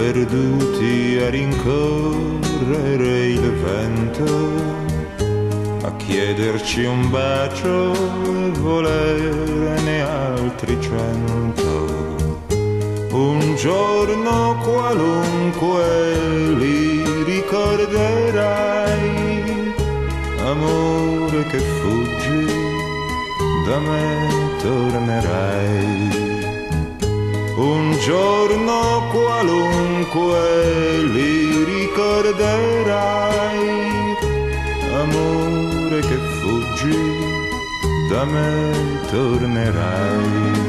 perduti a rincorrere il vento, a chiederci un bacio e volerne altri 100. Un giorno qualunque li ricorderai, amore che fuggi, da me tornerai. Un giorno qualunque li ricorderai, amore che fuggi, da me tornerai.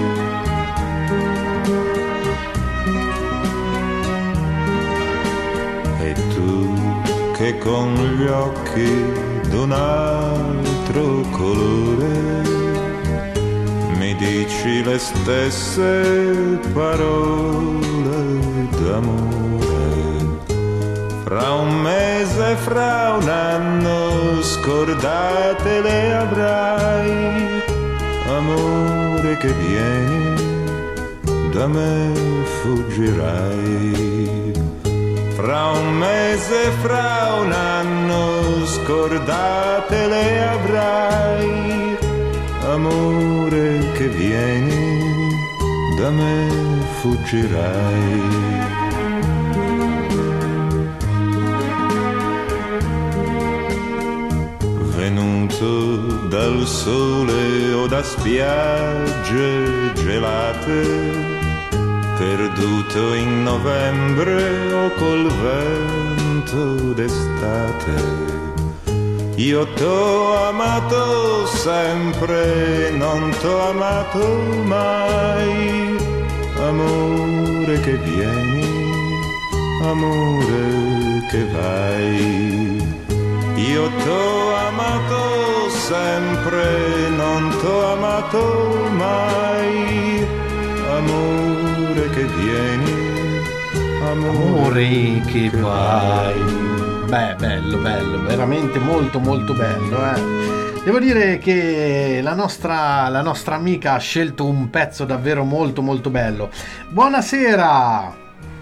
E tu che con gli occhi d'un altro colore mi dici le stesse parole d'amore, fra un mese, fra un anno scordate le avrai, amore che vieni, da me fuggirai. Fra un mese, fra un anno scordate le avrai, amore che vieni, da me fuggirai. Venuto dal sole o da spiagge gelate, perduto in novembre o col vento d'estate, io t'ho amato sempre, non t'ho amato mai, amore che vieni, amore che vai. Io t'ho amato sempre, non t'ho amato mai, amore che vieni, amore che vai. Beh, bello, veramente molto molto bello, Devo dire che la nostra amica ha scelto un pezzo davvero molto molto bello. Buonasera,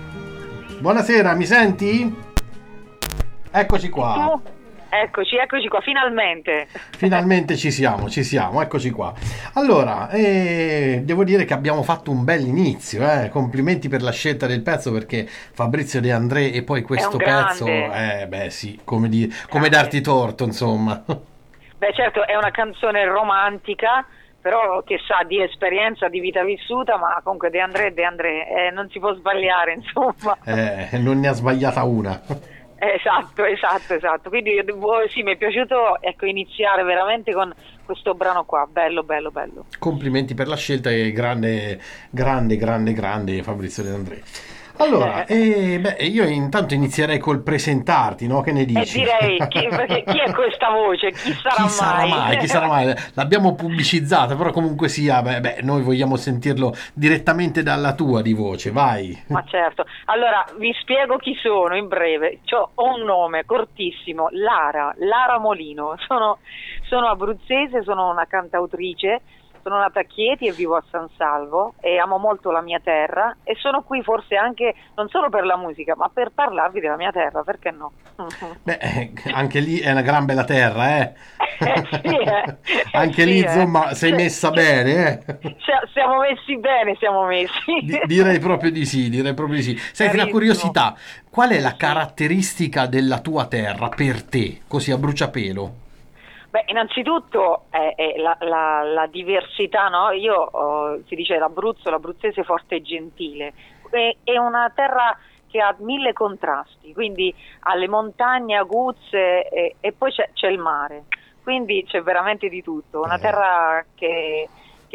mi senti? Eccoci qua. Eccoci qua, finalmente. Finalmente ci siamo, eccoci qua. Allora, devo dire che abbiamo fatto un bel inizio, complimenti per la scelta del pezzo, perché Fabrizio De André e poi questo pezzo, beh sì, come darti torto, insomma. Beh certo, è una canzone romantica, però che sa di esperienza, di vita vissuta, ma comunque De André, non si può sbagliare, insomma. Non ne ha sbagliata una. Esatto. Quindi sì, mi è piaciuto, ecco, iniziare veramente con questo brano qua, bello. Complimenti per la scelta e grande Fabrizio De André. Allora, io intanto inizierei col presentarti, no? Che ne dici? Direi, perché chi è questa voce? Chi sarà mai? L'abbiamo pubblicizzata, però comunque sia, noi vogliamo sentirlo direttamente dalla tua di voce, vai. Ma certo. Allora, vi spiego chi sono in breve. Ho un nome cortissimo, Lara Molino. Sono abruzzese, sono una cantautrice. Sono nata a Chieti e vivo a San Salvo e amo molto la mia terra, e sono qui forse anche non solo per la musica, ma per parlarvi della mia terra, perché no? Anche lì è una gran bella terra, Sì, anche lì insomma sei messa bene, Siamo messi bene, direi proprio di sì. Senti, la curiosità, qual è la caratteristica della tua terra per te, così a bruciapelo? Beh, innanzitutto è la diversità, no? Si dice l'abruzzese forte e gentile. È una terra che ha 1000 contrasti, quindi ha le montagne aguzze e poi c'è il mare. Quindi c'è veramente di tutto. Una terra che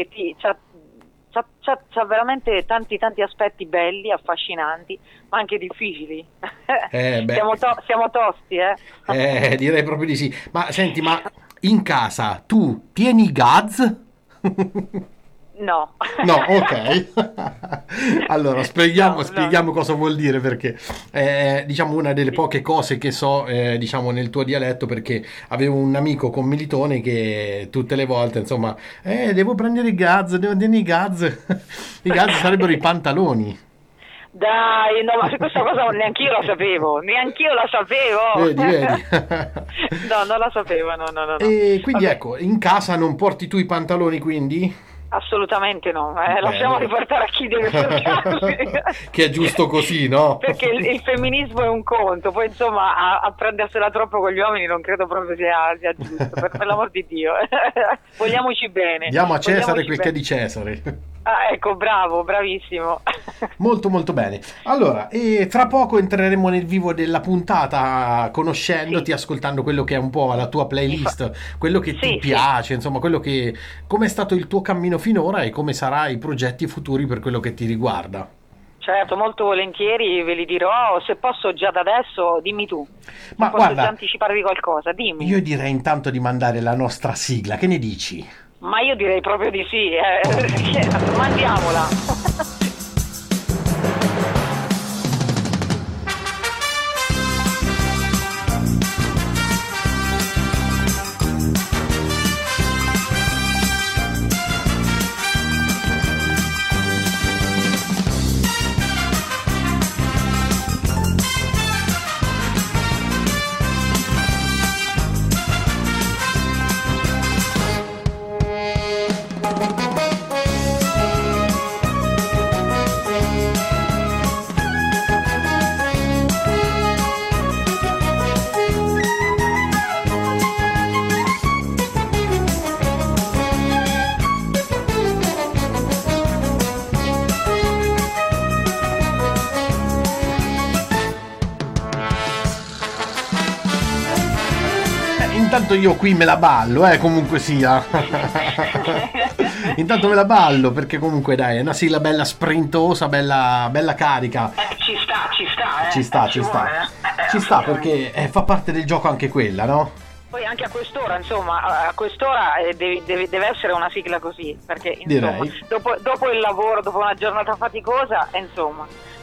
c'ha veramente tanti aspetti belli, affascinanti, ma anche difficili. Siamo tosti, direi proprio di sì. Ma senti, in casa tu tieni gaz? No, ok. Allora spieghiamo cosa vuol dire, perché diciamo una delle poche cose che so diciamo nel tuo dialetto, perché avevo un amico commilitone che tutte le volte insomma devo prendere i gaz, devo tenere i gaz. I gaz sarebbero i pantaloni. Dai, no, ma questa cosa neanch'io la sapevo. Vedi. No, non la sapevo, no. E quindi Vabbè. ecco, in casa non porti tu i pantaloni, quindi? Assolutamente no, lasciamo riportare a chi deve portarli. Che è giusto così, no? Perché il femminismo è un conto, poi insomma a prendersela troppo con gli uomini non credo proprio sia giusto, per l'amor di Dio. Vogliamoci bene. Diamo a Cesare quel che è bene. di Cesare. Ah, ecco, bravo, bravissimo. Molto molto bene. Allora, e tra poco entreremo nel vivo della puntata, conoscendoti, Sì. ascoltando quello che è un po' la tua playlist, quello che ti Sì. piace, insomma, quello che come è stato il tuo cammino finora e come sarai i progetti futuri per quello che ti riguarda. Certo, molto volentieri ve li dirò, se posso già da adesso, dimmi tu. Ma Posso guarda, già anticiparvi qualcosa, dimmi. io direi intanto di mandare la nostra sigla, che ne dici? Ma io direi proprio di sì, mandiamola. Intanto io qui me la ballo, comunque sia. Intanto me la ballo perché comunque dai, è una sigla bella sprintosa, bella carica. Ci sta. Ci sta. Ci sta perché fa parte del gioco anche quella, no? Poi anche a quest'ora, insomma, a quest'ora deve essere una sigla così, perché insomma, Direi. dopo il lavoro, dopo una giornata faticosa, insomma.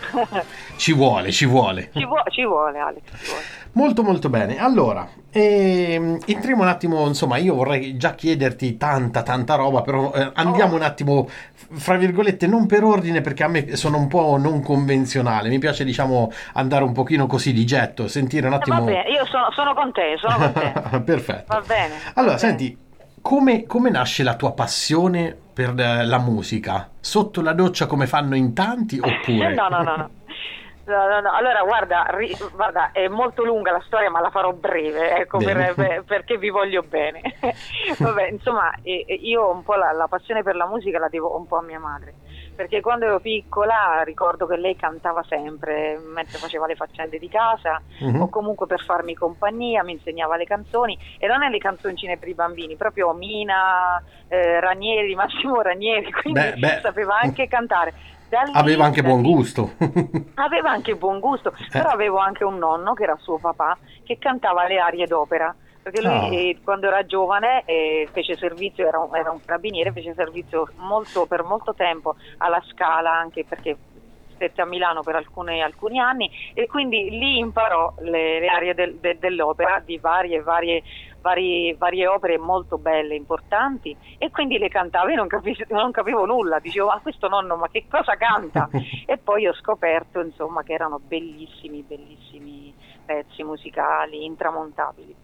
Ci vuole. Ci vuole, Alex, ci vuole. Molto molto bene. Allora, entriamo un attimo, insomma, io vorrei già chiederti tanta roba, però andiamo un attimo, fra virgolette, non per ordine, perché a me sono un po' non convenzionale. Mi piace, diciamo, andare un pochino così di getto, sentire un attimo. Va bene, io sono con te. Perfetto. Va bene. Allora, va bene. senti, come nasce la tua passione per la musica? Sotto la doccia come fanno in tanti oppure? No. Allora, guarda, è molto lunga la storia, ma la farò breve, ecco, perché vi voglio bene. Vabbè, insomma, io un po' la passione per la musica la devo un po' a mia madre, perché quando ero piccola ricordo che lei cantava sempre mentre faceva le faccende di casa, o comunque per farmi compagnia, mi insegnava le canzoni, e non è le canzoncine per i bambini, proprio Mina, Ranieri, Massimo Ranieri, quindi sapeva anche cantare. Aveva anche buon gusto. Aveva anche buon gusto, però avevo anche un nonno, che era suo papà, che cantava le arie d'opera, perché lui quando era giovane fece servizio, era un carabiniere, fece servizio per molto tempo alla Scala, anche perché stette a Milano per alcuni anni, e quindi lì imparò le arie dell'opera di varie opere molto belle, importanti, e quindi le cantava. Io non capivo nulla, dicevo: ma questo nonno, ma che cosa canta? E poi ho scoperto, insomma, che erano bellissimi pezzi musicali, intramontabili.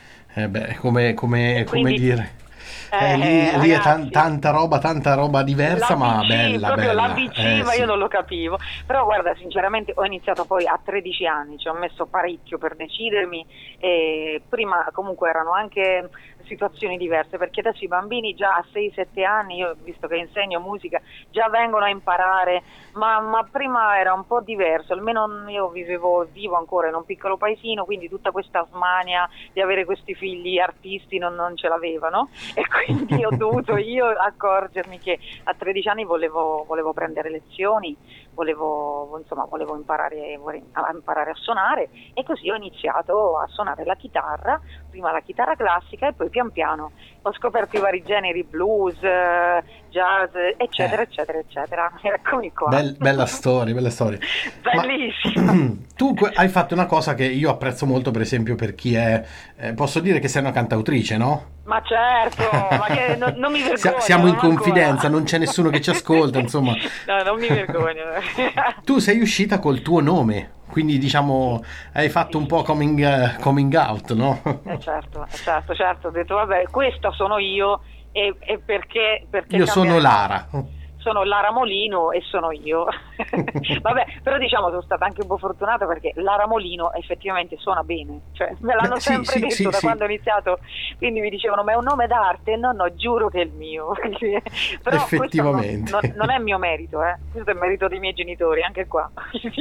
Come Quindi, dire, lì è tanta roba diversa, ma bella. Ma io non lo capivo. Però guarda, sinceramente ho iniziato poi a 13 anni, ci ho messo parecchio per decidermi, e prima comunque erano anche situazioni diverse, perché adesso i bambini già a 6-7 anni, io visto che insegno musica, già vengono a imparare, ma prima era un po' diverso, almeno io vivo ancora in un piccolo paesino, quindi tutta questa smania di avere questi figli artisti non ce l'avevano, e quindi ho dovuto io accorgermi che a 13 anni volevo prendere lezioni, volevo imparare a suonare, e così ho iniziato a suonare la chitarra, prima la chitarra classica e poi pian piano ho scoperto i vari generi, blues, jazz, eccetera. Eccomi qua. Bella storia. Bellissima. Tu hai fatto una cosa che io apprezzo molto, per esempio, per chi è, posso dire che sei una cantautrice, no? Ma certo, ma che non mi vergogno. Siamo in confidenza, ancora. non c'è nessuno che ci ascolta, insomma. No, non mi vergogno. Tu sei uscita col tuo nome, quindi diciamo hai fatto un po' coming out, no? Certo, ho detto vabbè, questa sono io e perché Io sono Lara. Sono Lara Molino e sono io. Vabbè, però diciamo sono stata anche un po' fortunata perché Lara Molino effettivamente suona bene, cioè me l'hanno sempre detto da quando ho iniziato, quindi mi dicevano ma è un nome d'arte? No, giuro che è il mio. Però effettivamente non è mio merito, questo è merito dei miei genitori, anche qua.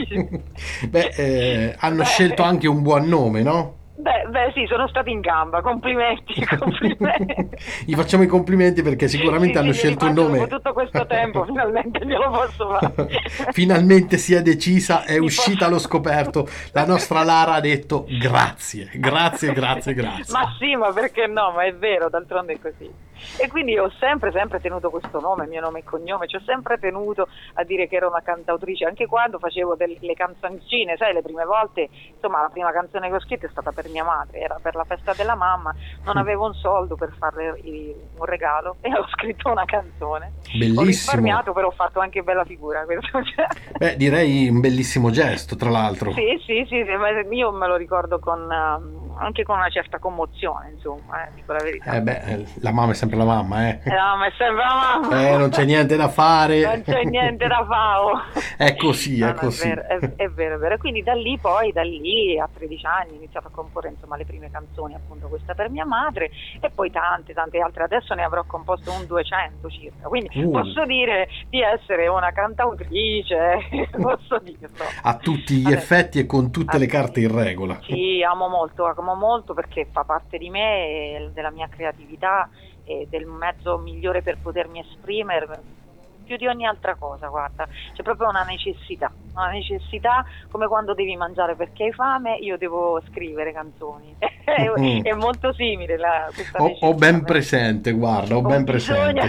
Hanno scelto anche un buon nome, no? Beh, sì, sono stati in gamba, complimenti. Gli facciamo i complimenti perché sicuramente hanno scelto un nome. Dopo tutto questo tempo finalmente glielo posso fare. Finalmente si è decisa, è uscita allo scoperto. La nostra Lara ha detto grazie. Ma sì, ma perché no? Ma è vero, d'altronde è così. E quindi io ho sempre tenuto questo nome, mio nome e cognome, ci ho sempre tenuto a dire che ero una cantautrice, anche quando facevo le canzoncine, sai, le prime volte, insomma, la prima canzone che ho scritto è stata per mia madre, era per la festa della mamma, non avevo un soldo per farle un regalo e ho scritto una canzone. Bellissimo. Ho risparmiato, però ho fatto anche bella figura. Beh, direi un bellissimo gesto, tra l'altro. Sì, ma io me lo ricordo anche con una certa commozione, insomma, dico la verità. La mamma è sempre la mamma, La mamma è sempre la mamma. Non c'è niente da fare. Non c'è niente da fare. È così, è così. È vero. E quindi da lì a 13 anni ho iniziato a comporre, insomma, le prime canzoni, appunto questa per mia madre, e poi tante altre. Adesso ne avrò composto un 200 circa, quindi posso dire di essere una cantautrice, posso dirlo. A tutti gli effetti e con tutte le carte in regola. Sì, amo molto perché fa parte di me, della mia creatività e del mezzo migliore per potermi esprimere più di ogni altra cosa, guarda, c'è proprio una necessità come quando devi mangiare perché hai fame, io devo scrivere canzoni. È molto simile questa necessità. Ho ben presente, guarda, ho ben presente.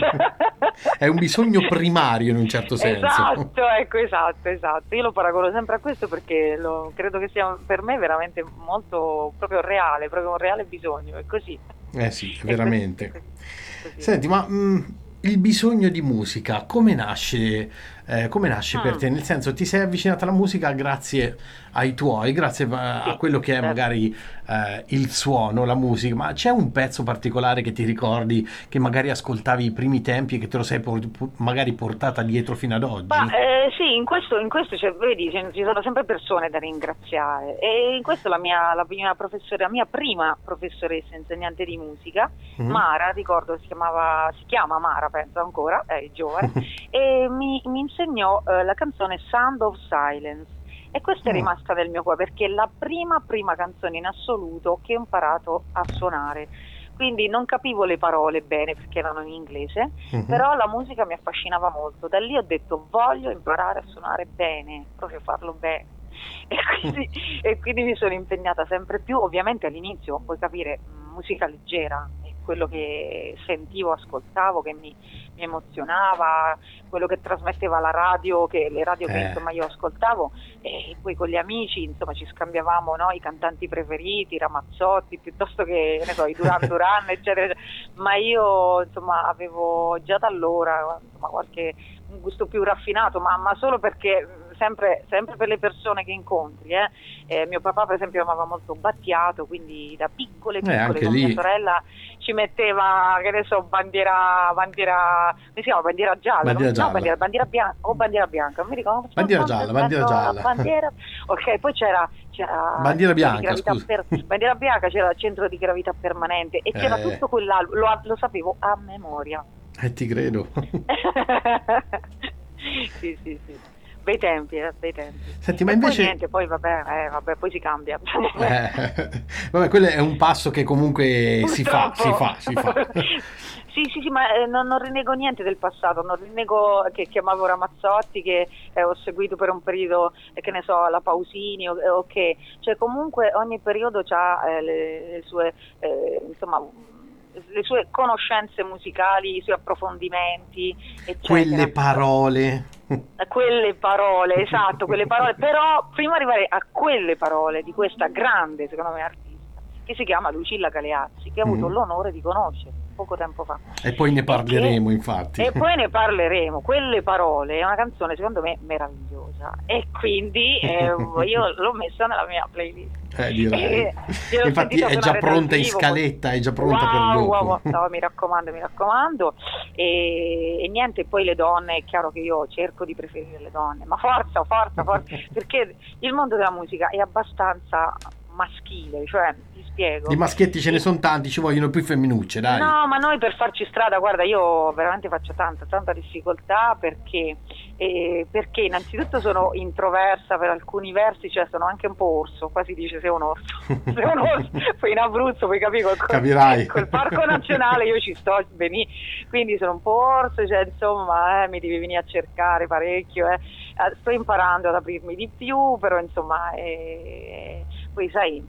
È un bisogno primario in un certo senso. Esatto. Io lo paragono sempre a questo perché credo che sia per me veramente molto proprio reale, proprio un reale bisogno, è così. Sì, veramente. Così. Senti, ma il bisogno di musica come nasce per te? Nel senso, ti sei avvicinata alla musica grazie ai tuoi, grazie a quello che è magari il suono, la musica, ma c'è un pezzo particolare che ti ricordi, che magari ascoltavi i primi tempi e che te lo sei magari portata dietro fino ad oggi? Sì, in questo cioè, vedi, ci sono sempre persone da ringraziare, e in questo la mia prima professoressa insegnante di musica, Mara, ricordo si chiama Mara, penso ancora, è giovane, e mi insegnò la canzone Sound of Silence. E questa è rimasta nel mio cuore perché è la prima canzone in assoluto che ho imparato a suonare. Quindi non capivo le parole bene perché erano in inglese, però la musica mi affascinava molto. Da lì ho detto voglio imparare a suonare bene, proprio farlo bene. E quindi mi sono impegnata sempre più. Ovviamente all'inizio, puoi capire, musica leggera, quello che sentivo, ascoltavo, che mi emozionava, quello che trasmetteva la radio, le radio che insomma io ascoltavo, e poi con gli amici insomma ci scambiavamo, no, i cantanti preferiti, i Ramazzotti, piuttosto che ne so, i Duran eccetera. Ma io insomma avevo già da allora insomma un gusto più raffinato, ma solo perché sempre per le persone che incontri. Mio papà per esempio amava molto Battiato, quindi da piccole con mia sorella ci metteva, che ne so, bandiera come si chiama? Bandiera gialla? Bandiera bianca, bandiera bianca, non mi ricordo. Bandiera gialla. Ok, poi c'era bandiera bianca, bandiera bianca, c'era il centro di gravità permanente e c'era tutto quell'album, lo sapevo a memoria. Ti credo. Sì. Bei tempi. Senti, ma invece poi niente, poi vabbè, poi si cambia. Vabbè, quello è un passo che comunque si fa. Sì, ma non rinego niente del passato, non rinego che chiamavo Ramazzotti, che ho seguito per un periodo, che ne so, la Pausini, ok, cioè comunque ogni periodo ha le sue insomma le sue conoscenze musicali, i suoi approfondimenti, eccetera. Quelle parole, esatto, quelle parole, però prima di arrivare a quelle parole di questa grande, secondo me, artista, che si chiama Lucilla Galeazzi, che ho avuto l'onore di conoscere poco tempo fa. E poi ne parleremo, infatti. E poi ne parleremo. Quelle parole è una canzone secondo me meravigliosa, e quindi io l'ho messa nella mia playlist. Direi. Infatti è già pronta in scaletta, è già pronta per dopo. Wow. No, mi raccomando. E niente, poi le donne, è chiaro che io cerco di preferire le donne, ma forza, perché il mondo della musica è abbastanza maschile, cioè ti spiego, di maschietti ce ne sono tanti, ci vogliono più femminucce, dai. No, ma noi per farci strada, guarda, io veramente faccio tanta difficoltà, perché innanzitutto sono introversa per alcuni versi, cioè sono anche un po' orso, qua si dice sei un orso, poi in Abruzzo puoi capire capirai col parco nazionale io ci sto benissimo, quindi sono un po' orso, cioè insomma mi devi venire a cercare parecchio, sto imparando ad aprirmi di più, però insomma poi sai,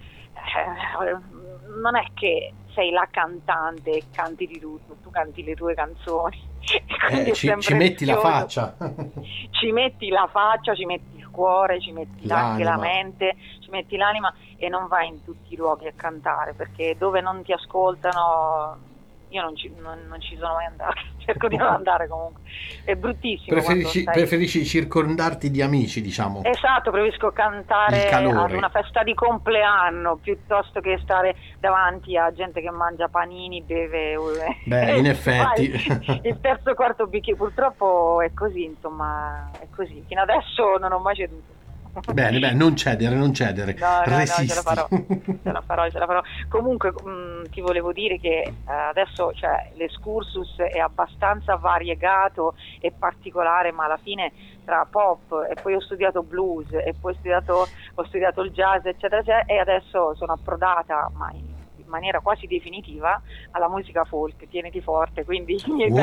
non è che sei la cantante e canti di tutto, tu canti le tue canzoni. Ci metti la faccia. Ci metti la faccia, ci metti il cuore, ci metti anche la mente, ci metti l'anima, e non vai in tutti i luoghi a cantare, perché dove non ti ascoltano io non ci sono mai andata, cerco di non andare comunque, è bruttissimo. Preferisci circondarti di amici, diciamo. Esatto, preferisco cantare ad una festa di compleanno piuttosto che stare davanti a gente che mangia panini, beve. Beh, in effetti il terzo quarto bicchiere, purtroppo è così, insomma, è così. Fino adesso non ho mai ceduto. Bene, non cedere, resisti. Ce la farò. Comunque ti volevo dire che adesso, cioè, l'escursus è abbastanza variegato e particolare, ma alla fine tra pop, e poi ho studiato blues, e poi ho studiato il jazz, eccetera, e adesso sono approdata, ma in maniera quasi definitiva, alla musica folk. Tieniti forte, quindi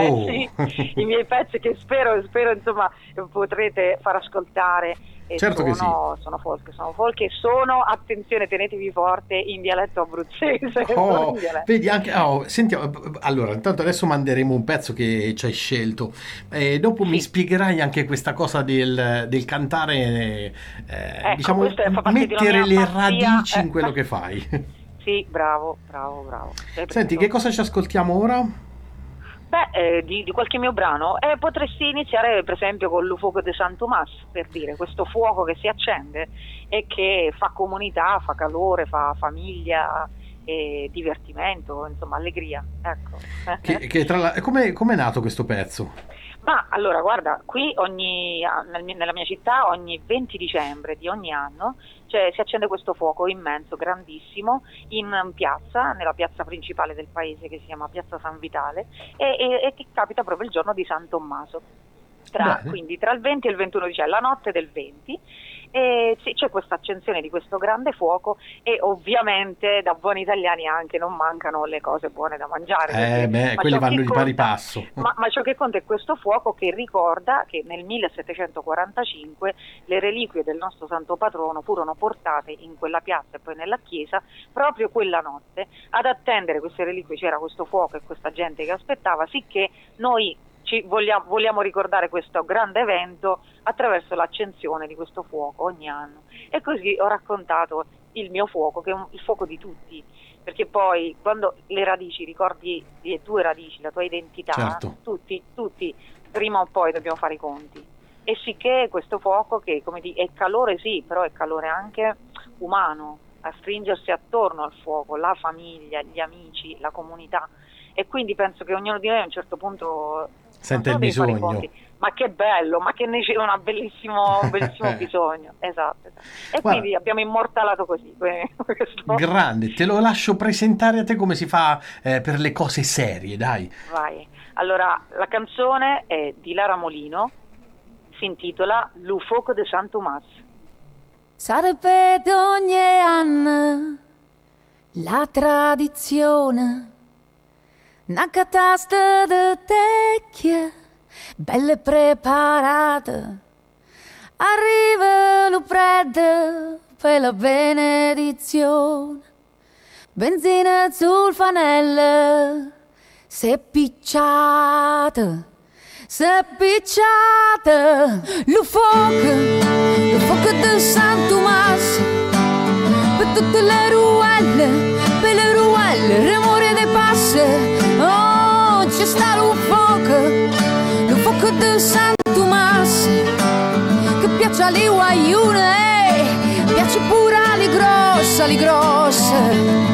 i miei pezzi che spero insomma potrete far ascoltare. Certo che sì. Sono folk e sono, attenzione, tenetevi forte, in dialetto abruzzese. Vedi anche, sentiamo, allora intanto adesso manderemo un pezzo che ci hai scelto, dopo mi spiegherai anche questa cosa del cantare, diciamo, mettere le radici in quello che fai. Sì, bravo. Senti, che cosa ci ascoltiamo ora? Beh, di qualche mio brano, potresti iniziare per esempio con Lu Foco de San Tomás, per dire, questo fuoco che si accende e che fa comunità, fa calore, fa famiglia, e divertimento, insomma allegria, ecco. Come è nato questo pezzo? Ma allora guarda, qui nella mia città ogni 20 dicembre di ogni anno si accende questo fuoco immenso, grandissimo, in piazza, nella piazza principale del paese che si chiama Piazza San Vitale, e che capita proprio il giorno di San Tommaso, quindi tra il 20 e il 21 dicembre, la notte del 20, e c'è questa accensione di questo grande fuoco, e ovviamente da buoni italiani anche non mancano le cose buone da mangiare, quelli vanno di pari passo. Ma ciò che conta è questo fuoco che ricorda che nel 1745 le reliquie del nostro santo patrono furono portate in quella piazza e poi nella chiesa proprio quella notte. Ad attendere queste reliquie c'era questo fuoco e questa gente che aspettava, sicché noi vogliamo ricordare questo grande evento attraverso l'accensione di questo fuoco ogni anno. E così ho raccontato il mio fuoco, che è il fuoco di tutti, perché poi quando le radici, ricordi le tue radici, la tua identità, certo, tutti prima o poi dobbiamo fare i conti. E sicché questo fuoco, che come è calore, sì, però è calore anche umano, a stringersi attorno al fuoco, la famiglia, gli amici, la comunità. E quindi penso che ognuno di noi a un certo punto sente il bisogno. Ma che bello, ma che ne c'è un bellissimo bisogno. Esatto. E guarda, quindi abbiamo immortalato così questo. Grande, te lo lascio presentare a te come si fa per le cose serie, dai. Vai. Allora, la canzone è di Lara Molino, si intitola Lu Foco de San Tomás. Sarebbe ogni anno la tradizione, una catasta di tecchie belle preparate, arriva lo prete per la benedizione, benzina sul fanello, se picciate, lo fuoco di San Tomás, per tutte le ruelle il rumore dei passi, oh, c'è sta lo fuoco di San Tommaso, che piace alle guaiune, piace pure alle grosse.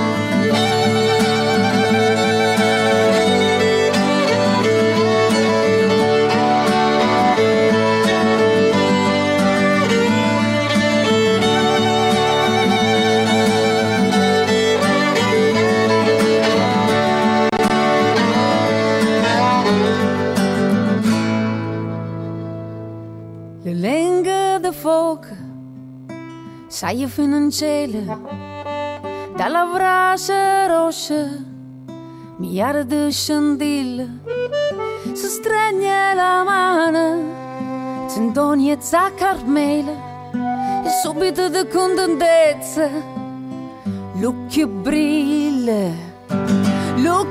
Le lenghe de fuoco sai fino in cielo, dalla braccia rossa migliaia di scintille, si stringe la mano, centoni e zaccarmela, e subito di contentezza l'occhio brilla, lo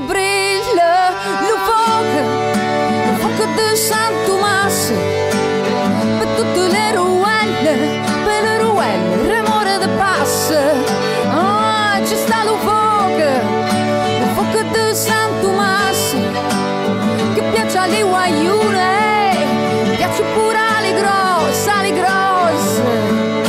fuoco di San Tommaso, per tutte le ruelle, per le ruelle, il rumore del passo, oh, c'è sta lo fuoco di San Tommaso, che piace alle guaiune, piace pure alle grosse, alle grosse.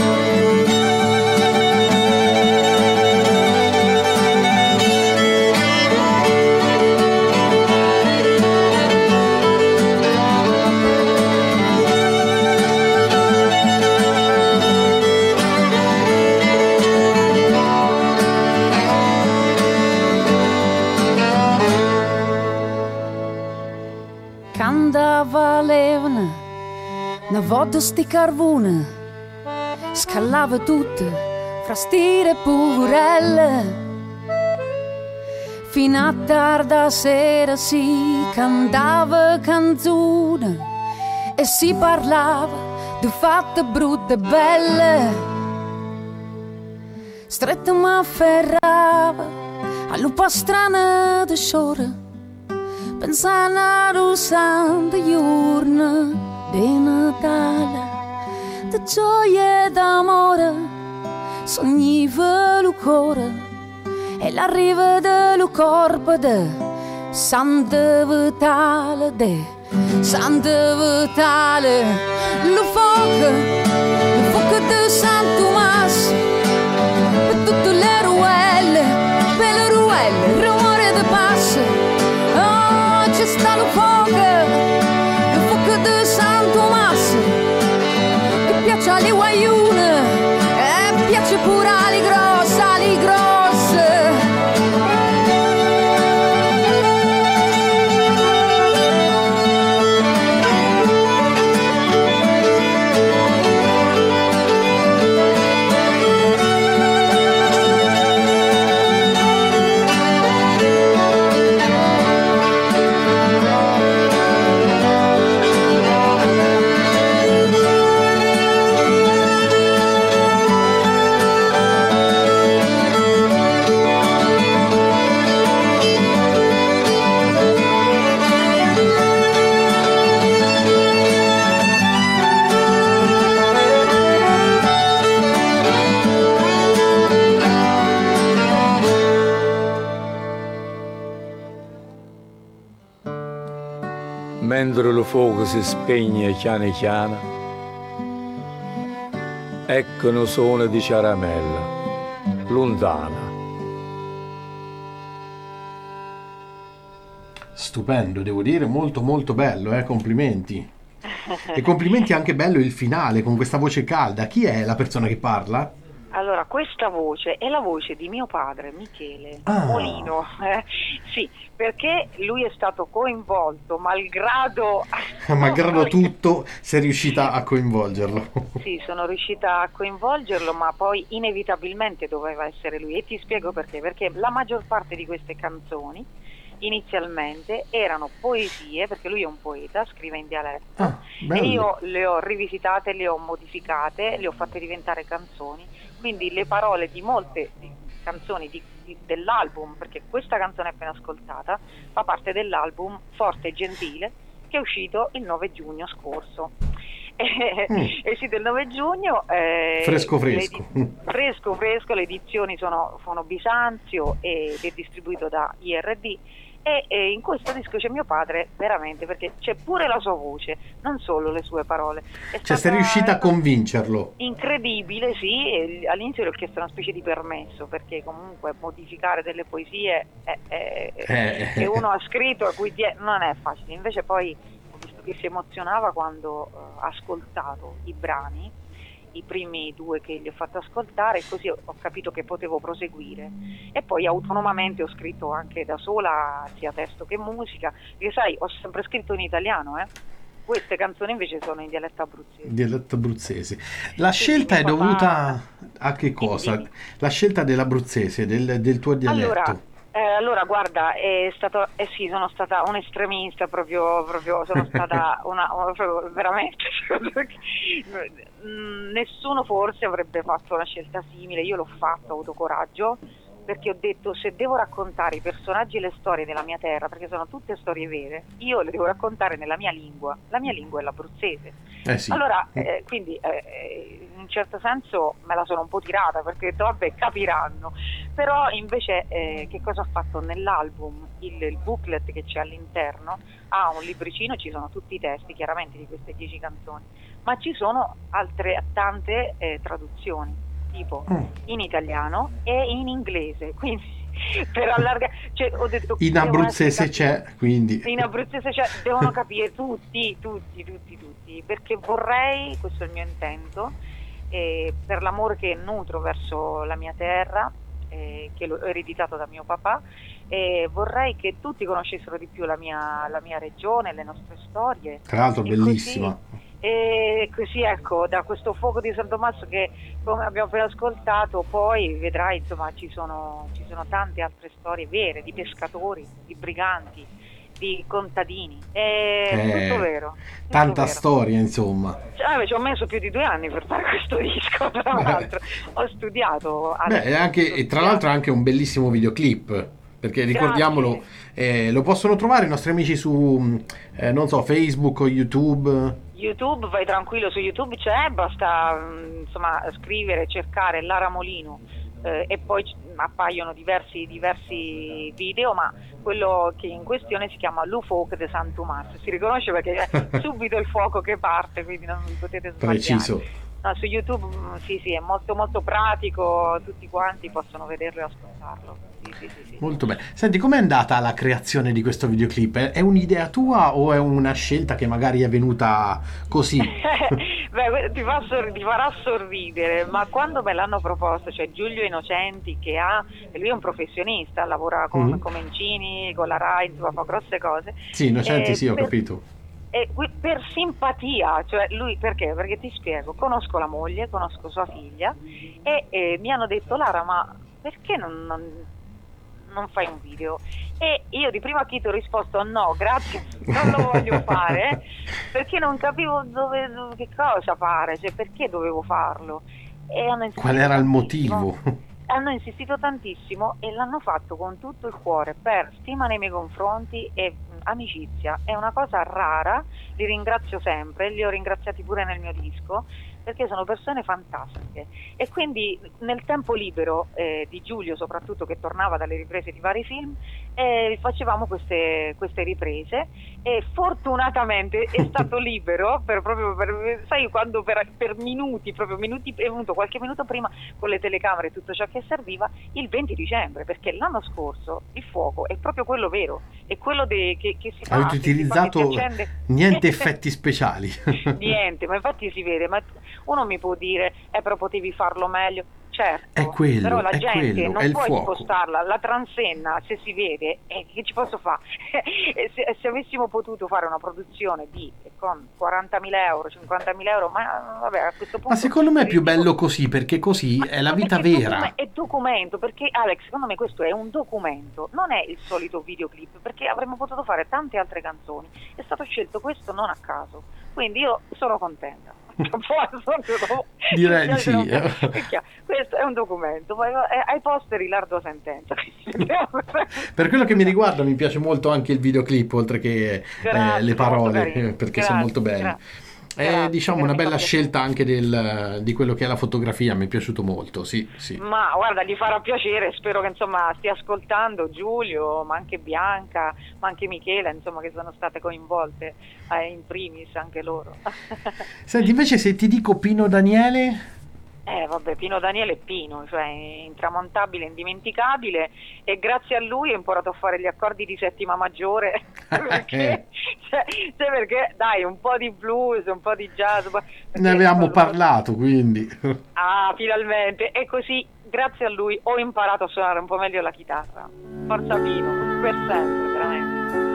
Valevano una volta sti carbone, scalava tutte fra stire e purelle, fino a tarda sera si cantava canzone e si parlava di fatte brutte e belle. Stretta mi afferrava all'upa strana di sciore, pensando a rusante giorno di Natale, di gioia e d'amore, sogniva il cuore e l'arrivo del corpo de Santa Vitale, lo fuoco di San Tommaso, per tutte le ruelle, per le ruelle, il rumore del passo, oh, c'è sta lo fuoco di San Tommaso, che piace alle guaiune e piace pure alle grosse, alle grosse. Mentre lo fuoco si spegne chiano chiano, ecco un suono di caramella, lontana. Stupendo, devo dire, molto molto bello, complimenti. E complimenti anche bello il finale con questa voce calda. Chi è la persona che parla? Allora, questa voce è la voce di mio padre, Michele Molino. Sì, perché lui è stato coinvolto, malgrado tutto, sei riuscita a coinvolgerlo. Sì, sono riuscita a coinvolgerlo, ma poi inevitabilmente doveva essere lui. E ti spiego perché. Perché la maggior parte di queste canzoni inizialmente erano poesie, perché lui è un poeta, scrive in dialetto, e io le ho rivisitate, le ho modificate, le ho fatte diventare canzoni. Quindi le parole di molte canzoni dell'album, perché questa canzone appena ascoltata fa parte dell'album Forte e Gentile, che è uscito il 9 giugno scorso. È uscito il 9 giugno. Fresco. Fresco, le edizioni sono Bisanzio ed è distribuito da IRD. E in questo disco c'è mio padre, veramente, perché c'è pure la sua voce, non solo le sue parole. Cioè sei riuscita a convincerlo? Incredibile, sì, e all'inizio gli ho chiesto una specie di permesso, perché comunque modificare delle poesie che uno ha scritto, a cui non è facile. Invece poi ho visto che si emozionava quando ha ascoltato i brani, i primi 2 che gli ho fatto ascoltare, e così ho capito che potevo proseguire, e poi autonomamente ho scritto anche da sola sia testo che musica, perché sai, ho sempre scritto in italiano, queste canzoni invece sono in dialetto abruzzese. La scelta è dovuta a che cosa? La scelta dell'abruzzese, del tuo dialetto? Allora guarda, sono stata un estremista, proprio sono stata proprio veramente nessuno forse avrebbe fatto una scelta simile. Io l'ho fatto, ho avuto coraggio, perché ho detto, se devo raccontare i personaggi e le storie della mia terra, perché sono tutte storie vere, io le devo raccontare nella mia lingua. La mia lingua è l'abruzzese. Sì. Allora, quindi in un certo senso me la sono un po' tirata, perché ho detto, vabbè, capiranno. Però invece che cosa ho fatto nell'album? Il booklet che c'è all'interno ha un libricino, ci sono tutti i testi chiaramente di queste 10 canzoni, ma ci sono altre tante traduzioni, tipo in italiano e in inglese, quindi per allargare, cioè, ho detto, in abruzzese c'è, quindi in abruzzese c'è, devono capire tutti, perché vorrei, questo è il mio intento, per l'amore che nutro verso la mia terra, che l'ho ereditato da mio papà, vorrei che tutti conoscessero di più la mia regione, le nostre storie. Tra l'altro bellissima. E così, ecco, da questo fuoco di San Tommaso che, come abbiamo appena ascoltato, poi vedrai, insomma, ci sono tante altre storie vere, di pescatori, di briganti, di contadini, è tutto vero. Tanta vero. Storia, insomma. Ci ho messo più di 2 anni per fare questo disco, tra l'altro. Ho studiato. E tra l'altro anche un bellissimo videoclip, perché ricordiamolo, lo possono trovare i nostri amici su, non so, Facebook o YouTube. Vai tranquillo, su YouTube c'è, basta insomma scrivere, cercare Lara Molino, e poi appaiono diversi video, ma quello che in questione si chiama L'Ufoc de San Tommaso, si riconosce perché è subito il fuoco che parte, quindi non vi potete sbagliare. Preciso. No, su YouTube sì, è molto molto pratico, tutti quanti possono vederlo e ascoltarlo. Sì. Molto bene. Senti, com'è andata la creazione di questo videoclip? È un'idea tua o è una scelta che magari è venuta così? Beh, ti farà sorridere, ma quando me l'hanno proposto, cioè Giulio Innocenti, che lui è un professionista, lavora con Comencini, con la Rai, insomma, fa grosse cose. Sì, Innocenti, sì, ho capito. Per simpatia, cioè lui, perché ti spiego, conosco la moglie, conosco sua figlia, e mi hanno detto, Lara, ma perché non fai un video? E io di primo acchito ho risposto, no grazie, non lo voglio fare, perché non capivo che cosa fare, cioè perché dovevo farlo. Qual era il motivo? Hanno insistito tantissimo e l'hanno fatto con tutto il cuore, per stima nei miei confronti e amicizia. È una cosa rara, li ringrazio sempre, li ho ringraziati pure nel mio disco, perché sono persone fantastiche. E quindi nel tempo libero di Giulio, soprattutto, che tornava dalle riprese di vari film, facevamo queste riprese, e fortunatamente è stato libero proprio per sai, quando per minuti, è venuto qualche minuto prima con le telecamere e tutto ciò che serviva, il 20 dicembre, perché l'anno scorso il fuoco è proprio quello vero, è quello che si fa. Avete utilizzato niente effetti speciali? Niente, ma infatti si vede, ma uno mi può dire però potevi farlo meglio. Certo, è quello, però la gente non può fuoco. impostarla, la transenna, se si vede, che ci posso fare? se avessimo potuto fare una produzione con 40.000 euro, 50.000 euro, ma vabbè, a questo punto... Ma secondo me è più bello così, perché così è la vita vera. È documento, perché Alex, secondo me questo è un documento, non è il solito videoclip, perché avremmo potuto fare tante altre canzoni, è stato scelto questo non a caso, quindi io sono contenta. Direi di sì. Questo è un documento, ai posteri l'ardua sentenza. Per quello che mi riguarda mi piace molto anche il videoclip, oltre che le parole, perché sono molto belli. È diciamo una bella piace. scelta anche di quello che è la fotografia, mi è piaciuto molto, sì, sì. Ma guarda, gli farà piacere, spero che insomma stia ascoltando Giulio, ma anche Bianca, ma anche Michela, insomma, che sono state coinvolte in primis anche loro. Senti, invece se ti dico Pino Daniele... Vabbè, Pino Daniele è Pino, cioè intramontabile, indimenticabile, e grazie a lui ho imparato a fare gli accordi di settima maggiore perché, perché dai, un po' di blues, un po' di jazz, Ne avevamo parlato, quindi. Ah, finalmente, e così grazie a lui ho imparato a suonare un po' meglio la chitarra. Forza Pino, per sempre, veramente.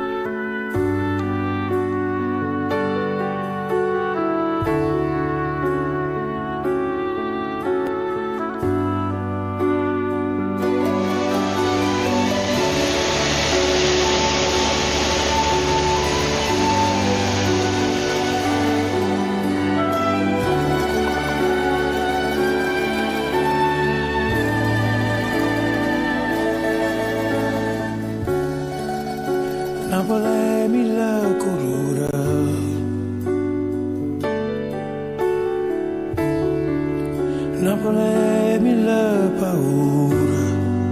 Napoli è mille colore, Napoli è mille paure,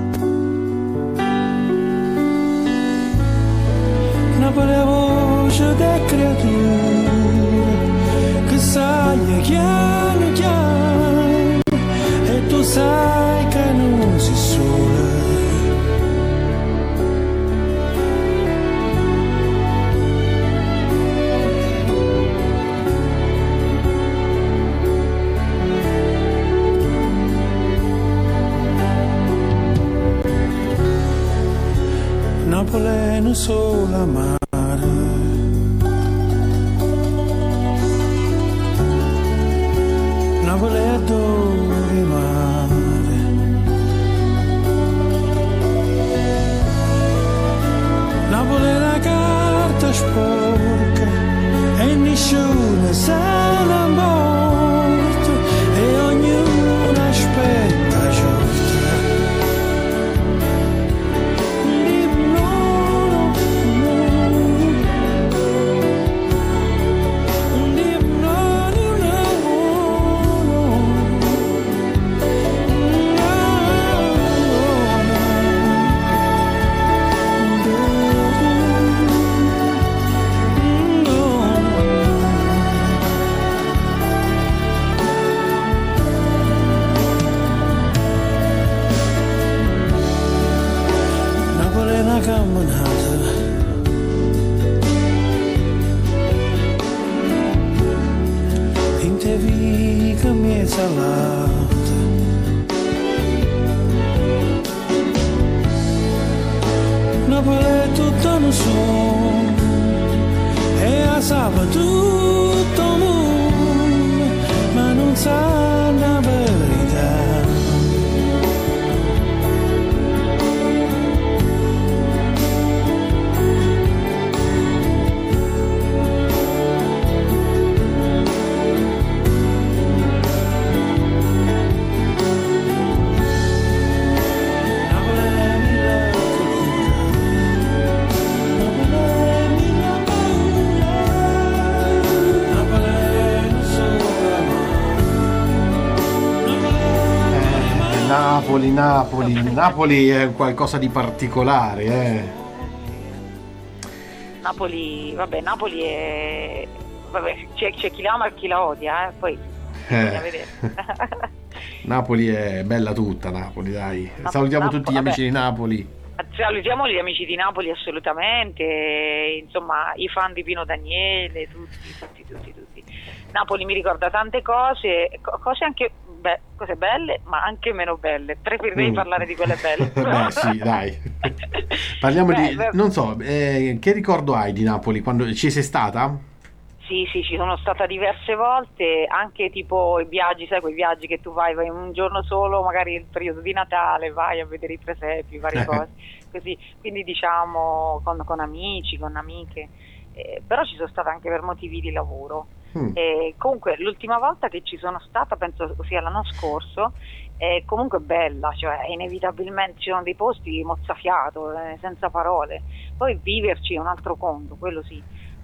Napoli è voce delle creature che sai chiaro chiaro e tu sai che non si sola. Napoli è un solo amare, Napoli è dove mare, Napoli è la carta sporca e nessuno se ne morto e ognuno aspetta giorno. Napoli è tutto un suono e a sabato tutto mondo, ma non sa la verità. Napoli è qualcosa di particolare, Napoli è... Vabbè, c'è chi la ama e chi la odia, poi bisogna vedere. Napoli è bella tutta, Napoli, dai. Salutiamo tutti gli amici di Napoli. Salutiamo gli amici di Napoli assolutamente, insomma i fan di Pino Daniele, tutti. Napoli mi ricorda tante cose anche cose belle ma anche meno belle, preferirei parlare di quelle belle. Beh sì, dai. Parliamo non so, che ricordo hai di Napoli quando ci sei stata? Sì, ci sono stata diverse volte, anche tipo i viaggi, sai, quei viaggi che tu vai un giorno solo, magari il periodo di Natale, vai a vedere i presepi, varie cose, così, quindi diciamo con amici, con amiche, però ci sono stata anche per motivi di lavoro. Comunque l'ultima volta che ci sono stata, penso sia l'anno scorso, è comunque bella, cioè inevitabilmente ci sono dei posti mozzafiato, senza parole, poi viverci è un altro conto, quello sì.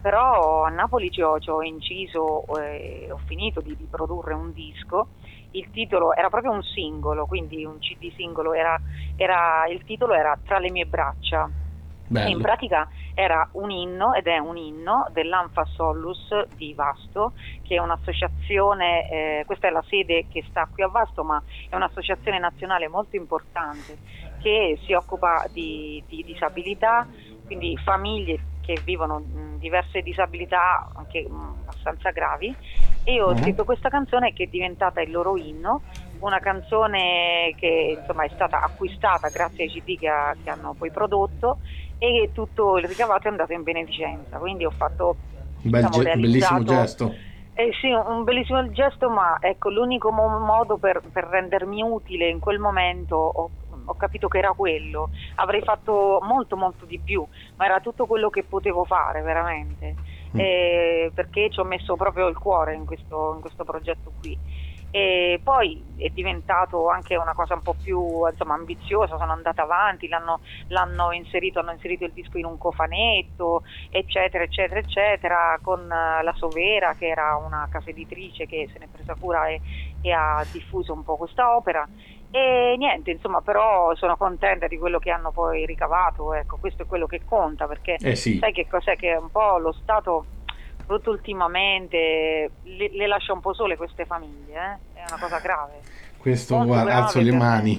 però a Napoli ci ho inciso, ho finito di produrre un disco. Il titolo era proprio un singolo, quindi un CD singolo, il titolo era Tra le mie braccia. Bello. E in pratica era un inno, ed è un inno dell'Anfa Sollus di Vasto, che è un'associazione, questa è la sede che sta qui a Vasto, ma è un'associazione nazionale molto importante che si occupa di disabilità, quindi famiglie che vivono diverse disabilità anche abbastanza gravi, e io ho scritto questa canzone che è diventata il loro inno, una canzone che insomma è stata acquistata grazie ai CD che hanno poi prodotto, e tutto il ricavato è andato in beneficenza, quindi ho fatto bellissimo gesto. Sì, un bellissimo gesto, ma ecco, l'unico modo per rendermi utile in quel momento ho capito che era quello. Avrei fatto molto molto di più, ma era tutto quello che potevo fare veramente, perché ci ho messo proprio il cuore in questo progetto qui. E poi è diventato anche una cosa un po' più ambiziosa, sono andata avanti, hanno inserito il disco in un cofanetto, eccetera eccetera eccetera, con la Sovera, che era una casa editrice che se ne è presa cura e ha diffuso un po' questa opera. E niente, insomma, però sono contenta di quello che hanno poi ricavato, ecco, questo è quello che conta, perché sì. Sai che cos'è, che un po' lo Stato, soprattutto ultimamente, le lascia un po' sole queste famiglie, è una cosa grave. Questo, guarda, alzo le mani.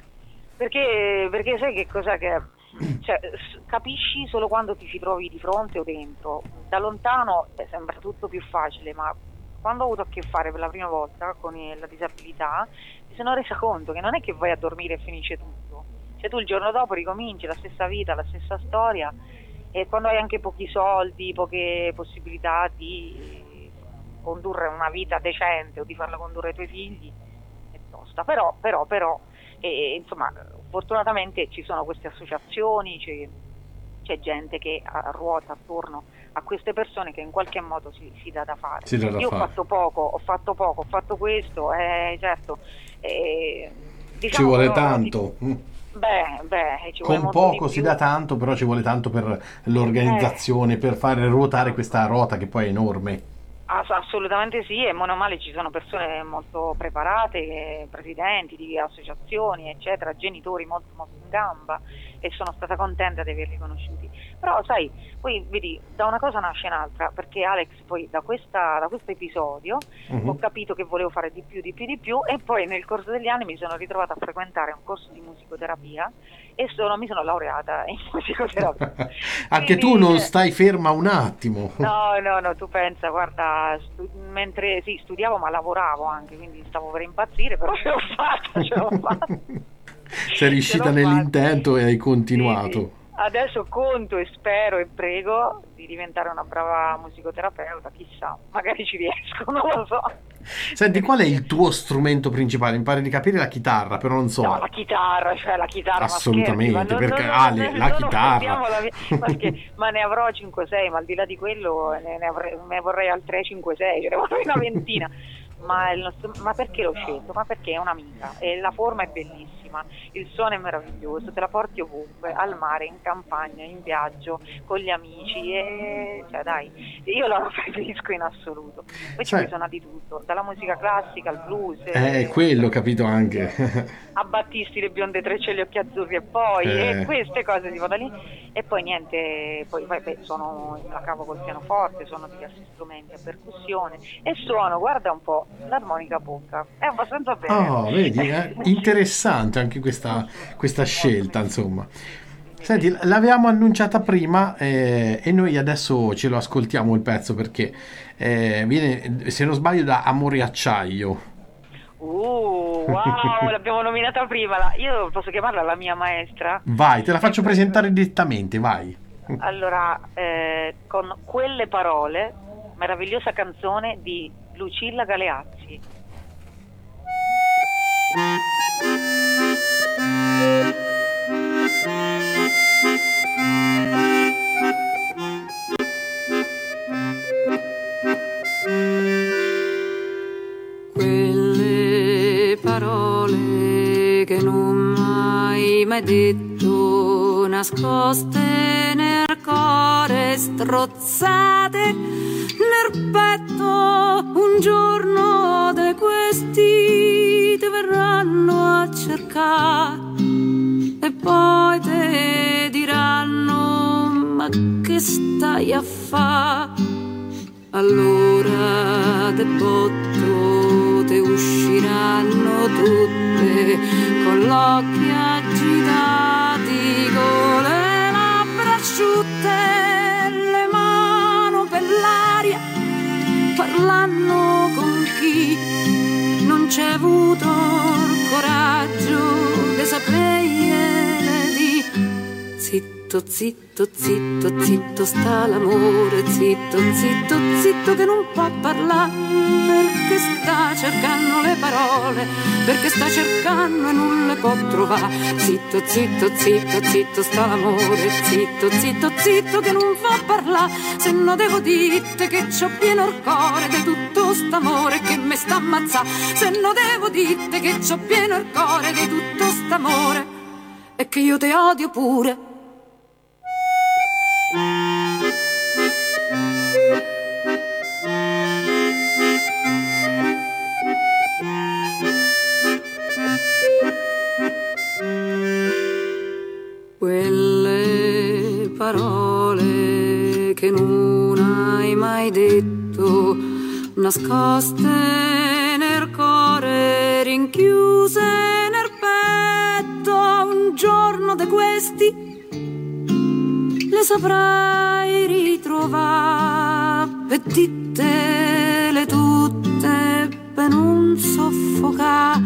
Perché sai che cos'è che... Cioè, capisci solo quando ti ci trovi di fronte o dentro. Da lontano sembra tutto più facile, ma quando ho avuto a che fare per la prima volta con la disabilità mi sono resa conto che non è che vai a dormire e finisce tutto. Cioè tu il giorno dopo ricominci la stessa vita, la stessa storia, e quando hai anche pochi soldi, poche possibilità di condurre una vita decente o di farla condurre ai tuoi figli, è tosta. Però insomma, fortunatamente ci sono queste associazioni, c'è gente che ruota attorno a queste persone, che in qualche modo si dà da fare. Io ho fatto poco, ho fatto questo, certo. Diciamo, ci vuole tanto. Ci vuole con poco si dà tanto, però ci vuole tanto per l'organizzazione, per fare ruotare questa rota che poi è enorme. Assolutamente sì, e meno male ci sono persone molto preparate, presidenti di associazioni, eccetera, genitori molto molto in gamba, e sono stata contenta di averli conosciuti. Però sai, poi vedi, da una cosa nasce un'altra, perché Alex poi da questo episodio ho capito che volevo fare di più, e poi nel corso degli anni mi sono ritrovata a frequentare un corso di musicoterapia e mi sono laureata in musicoterapia. Anche tu non stai ferma un attimo. No, tu pensa, guarda, mentre studiavo ma lavoravo anche, quindi stavo per impazzire, però ce l'ho fatta. Sei riuscita nell'intento e hai continuato. Sì. Adesso conto e spero e prego di diventare una brava musicoterapeuta, chissà, magari ci riesco, non lo so. Senti, qual è il tuo strumento principale? Mi pare di capire la chitarra, però non so. No, la chitarra. Assolutamente, perché la chitarra. Ma ne avrò 5-6, ma al di là di quello ne vorrei altre 5-6, ce ne vorrei una ventina. Ma perché l'ho scelto? Ma perché è un'amica e la forma è bellissima, il suono è meraviglioso, te la porti ovunque, al mare, in campagna, in viaggio, con gli amici, e cioè dai, io la preferisco in assoluto. Poi ci sono di tutto, dalla musica classica al blues, quello capito anche a Battisti, le bionde trecce e gli occhi azzurri, e poi e queste cose tipo da lì, e poi niente, poi suono la cavo col pianoforte, suono diversi strumenti a percussione e suono, guarda un po', l'armonica bocca, è abbastanza bene. Vedi, interessante anche questa scelta, insomma. Senti, l'avevamo annunciata prima e noi adesso ce lo ascoltiamo il pezzo, perché viene, se non sbaglio, da Amore Acciaio. Wow, l'abbiamo nominata prima. Io posso chiamarla la mia maestra? Vai, te la faccio presentare direttamente, vai. Allora, con Quelle parole, meravigliosa canzone di Lucilla Galeazzi. Quelle parole che non mai detto, nascoste nel cuore strozzate nel petto. Un giorno di questi ti verranno a cercare e poi te diranno: ma che stai a fa'? Allora de botto te usciranno tutte con l'occhi agitati, con le labbra asciutte, le mani per l'aria, parlano con chi non c'è avuto il coraggio di saperle di. Zitto, zitto, zitto, zitto sta l'amore, zitto, zitto, zitto che non può parlare, perché sta cercando le parole, perché sta cercando e non le può trovare. Zitto, zitto, zitto, zitto sta l'amore, zitto, zitto, zitto che non può parlare, se no devo dirte che c'ho pieno il cuore di tutto st'amore che me sta ammazzà, se no devo dirte che c'ho pieno il cuore di tutto st'amore e che io te odio pure. Quelle parole che non hai mai detto, nascoste nel cuore, rinchiuse nel petto, un giorno di questi le saprai ritrovare e dittele tutte per non soffocare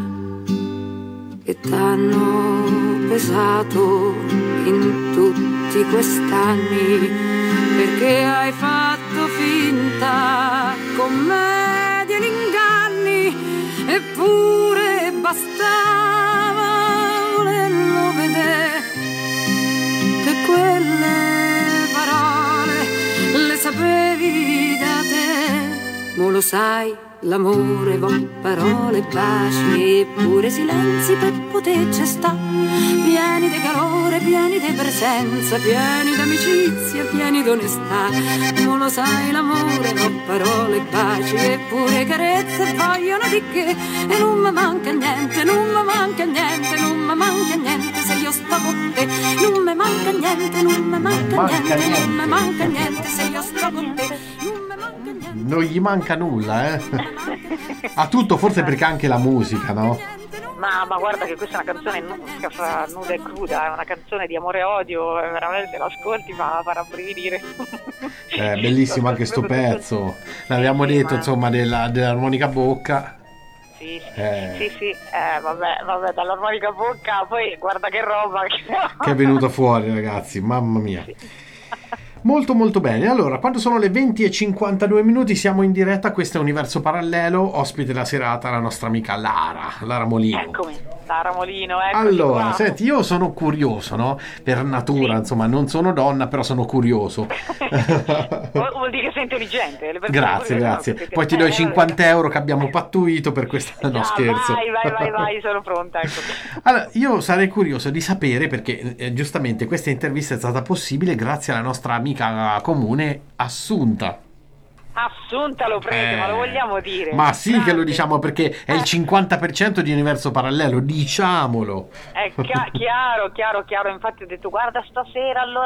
che t'hanno pesato in tutti quest'anni, perché hai fatto finta commedie ed inganni, eppure bastava volerlo vedere che quelle parole le sapevi da te. Mo lo sai, l'amore va parole, baci eppure silenzi per poterci sta, pieni di calore, pieni di presenza, pieni d'amicizia, pieni d'onestà. Mo lo sai, l'amore va parole, baci eppure carezze vogliono di che, e non mi manca niente, non mi manca niente, non mi manca niente se io sto con te, non mi manca niente, non mi manca niente, non mi manca niente se io sto con te. Non gli manca nulla, ha tutto, forse perché anche la musica, no? Ma guarda che questa è una canzone fra nuda e cruda, è una canzone di amore e odio, veramente l'ascolti fa rabbrividire. Bellissimo anche sto pezzo, l'avevamo detto, insomma, dell'armonica bocca. Sì, vabbè, dall'armonica bocca, poi guarda che roba che è venuta fuori, ragazzi, mamma mia. Sì. Molto molto bene. Allora, quando sono le 20:52 minuti siamo in diretta, questo è Universo Parallelo, ospite la serata la nostra amica Lara Molino. Eccomi, Lara Molino, eccoci. Allora, qua. Senti, io sono curioso, no? Per natura, sì. Insomma, non sono donna, però sono curioso. Vuol dire che sei intelligente. Grazie. Poi ti do i 50 euro che abbiamo pattuito per questa, no, scherzo. Vai, sono pronta, ecco. Allora, io sarei curioso di sapere, perché giustamente questa intervista è stata possibile grazie alla nostra amica comune Assunta. Assunta lo prende, ma lo vogliamo dire? Ma sì, grande. Che lo diciamo, perché è il 50% di Universo Parallelo, diciamolo. È chiaro, infatti ho detto guarda stasera mi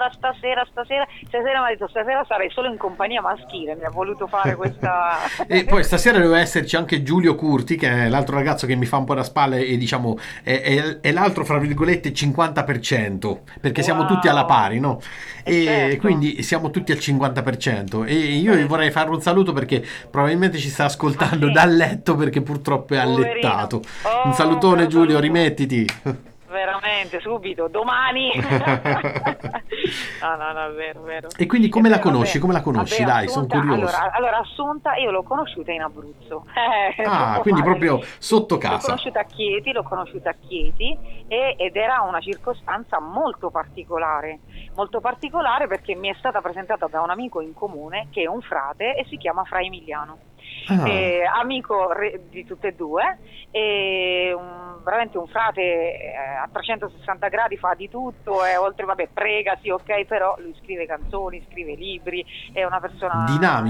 ha detto stasera sarei solo in compagnia maschile, mi ha voluto fare questa e poi stasera doveva esserci anche Giulio Curti, che è l'altro ragazzo che mi fa un po' da spalle e diciamo è l'altro fra virgolette 50%, perché siamo tutti alla pari, no? E certo. Quindi siamo tutti al 50%, e io vorrei fare un saluto perché probabilmente ci sta ascoltando dal letto, perché purtroppo è allettato. Un salutone Giulio, rimettiti. Veramente, subito, domani. No, è vero. E quindi come la conosci? Dai, sono curioso. Allora, Assunta io l'ho conosciuta in Abruzzo. Quindi proprio sotto casa. L'ho conosciuta a Chieti ed era una circostanza molto particolare perché mi è stata presentata da un amico in comune che è un frate e si chiama Fra Emiliano. amico di tutte e due, e veramente un frate a 360 gradi, fa di tutto, e oltre, vabbè, prega, sì, ok, però lui scrive canzoni, scrive libri, è una persona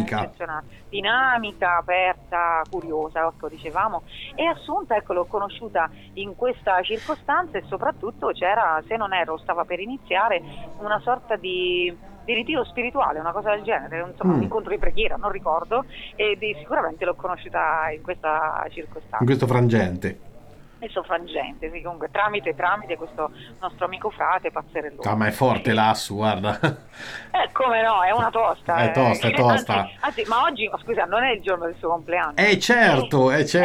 dinamica, aperta, curiosa, ecco, dicevamo. E Assunta, ecco, l'ho conosciuta in questa circostanza, e soprattutto c'era, se non erro, stava per iniziare una sorta di ritiro spirituale, una cosa del genere, insomma, un incontro di preghiera, non ricordo, e sicuramente l'ho conosciuta in questa circostanza. In questo frangente. Questo frangente, sì, comunque tramite questo nostro amico frate Pazzerellone. Ah, ma è forte l'Assu, guarda. Come no, è una tosta. È tosta. Anzi, ma oggi, scusa, non è il giorno del suo compleanno. Certo.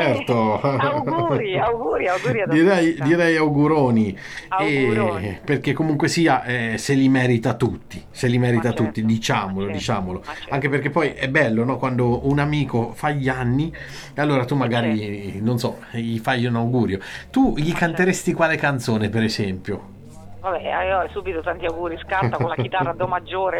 Auguri ad direi auguroni. Perché comunque sia, se li merita tutti, diciamolo. Certo. Anche perché poi è bello, no? Quando un amico fa gli anni, e allora tu magari, non so, gli fai un augurio. Tu gli canteresti quale canzone, per esempio? Vabbè, io subito tanti auguri, scarta con la chitarra a do maggiore.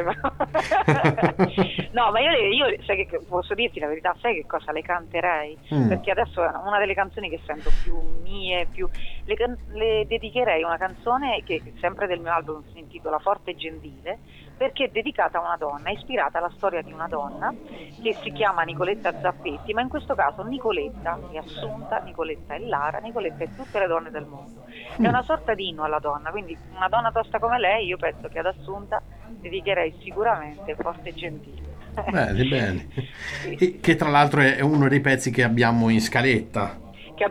No, ma io sai che posso dirti la verità, sai che cosa le canterei? Perché adesso è una delle canzoni che sento più mie, le dedicherei una canzone che sempre del mio album si intitola Forte e Gentile, perché è dedicata a una donna, è ispirata alla storia di una donna che si chiama Nicoletta Zappetti, ma in questo caso Nicoletta è Assunta, Nicoletta è Lara, Nicoletta è tutte le donne del mondo. È una sorta di inno alla donna, quindi una donna tosta come lei, io penso che ad Assunta dedicherei sicuramente Forte e Gentile. Bene. Sì. E che tra l'altro è uno dei pezzi che abbiamo in scaletta. Che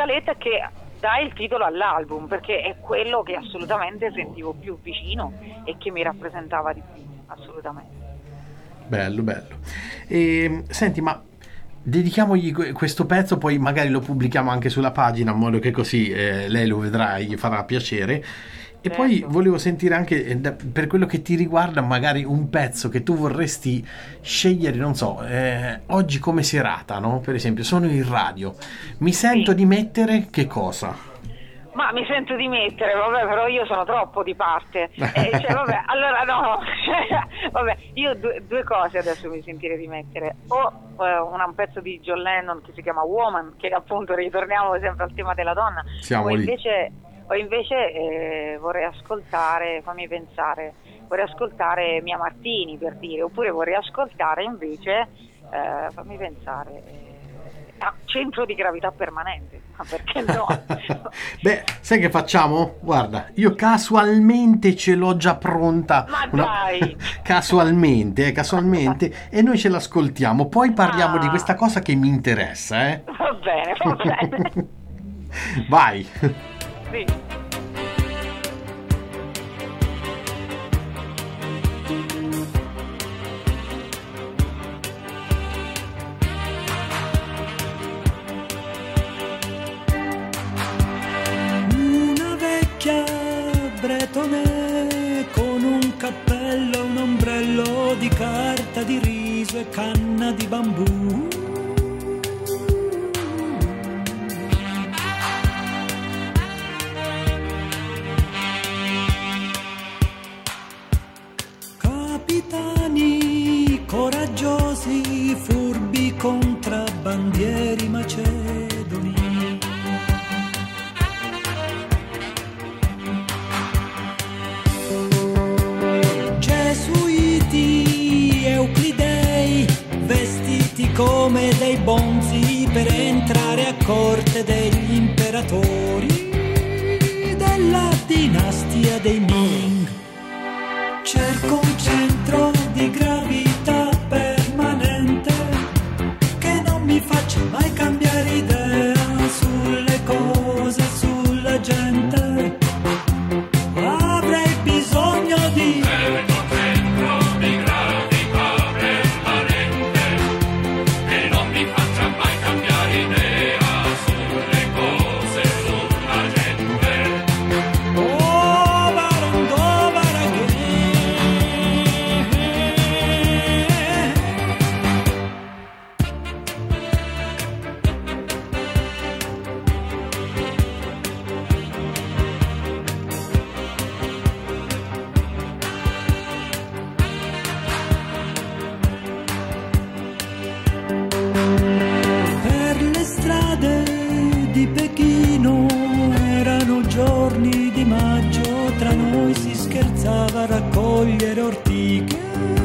dà il titolo all'album, perché è quello che assolutamente sentivo più vicino e che mi rappresentava di più, assolutamente. Bello. E senti, ma dedichiamogli questo pezzo, poi magari lo pubblichiamo anche sulla pagina, in modo che così lei lo vedrà e gli farà piacere. E poi volevo sentire anche, per quello che ti riguarda, magari un pezzo che tu vorresti scegliere, non so, oggi come serata, no? Per esempio, sono in radio, mi sento di mettere che cosa? Ma mi sento di mettere, vabbè, però io sono troppo di parte. Io due cose adesso mi sentirei di mettere. O un pezzo di John Lennon che si chiama Woman, che appunto ritorniamo sempre al tema della donna. O invece vorrei ascoltare, vorrei ascoltare Mia Martini, per dire, oppure vorrei ascoltare invece, Centro di Gravità Permanente, ma perché no? Beh, sai che facciamo? Guarda, io casualmente ce l'ho già pronta. Ma dai! Casualmente, e noi ce l'ascoltiamo, poi parliamo di questa cosa che mi interessa, Va bene. Vai! Sì. Una vecchia bretone con un cappello e un ombrello di carta di riso e canna di bambù. Capitani coraggiosi, furbi contrabbandieri macedoni. Gesuiti, euclidei, vestiti come dei bonzi per entrare a corte degli imperatori della dinastia dei Ming. Cerco un centro di gravità permanente che non mi faccia mai cambiare idea sulle cose, sulla gente. Avrei bisogno di cerco un centro di gravità permanente che non mi faccia mai cambiare idea sulle cose, sulla gente. over and over again. calde di Pechino, erano giorni di maggio, tra noi si scherzava a raccogliere ortiche.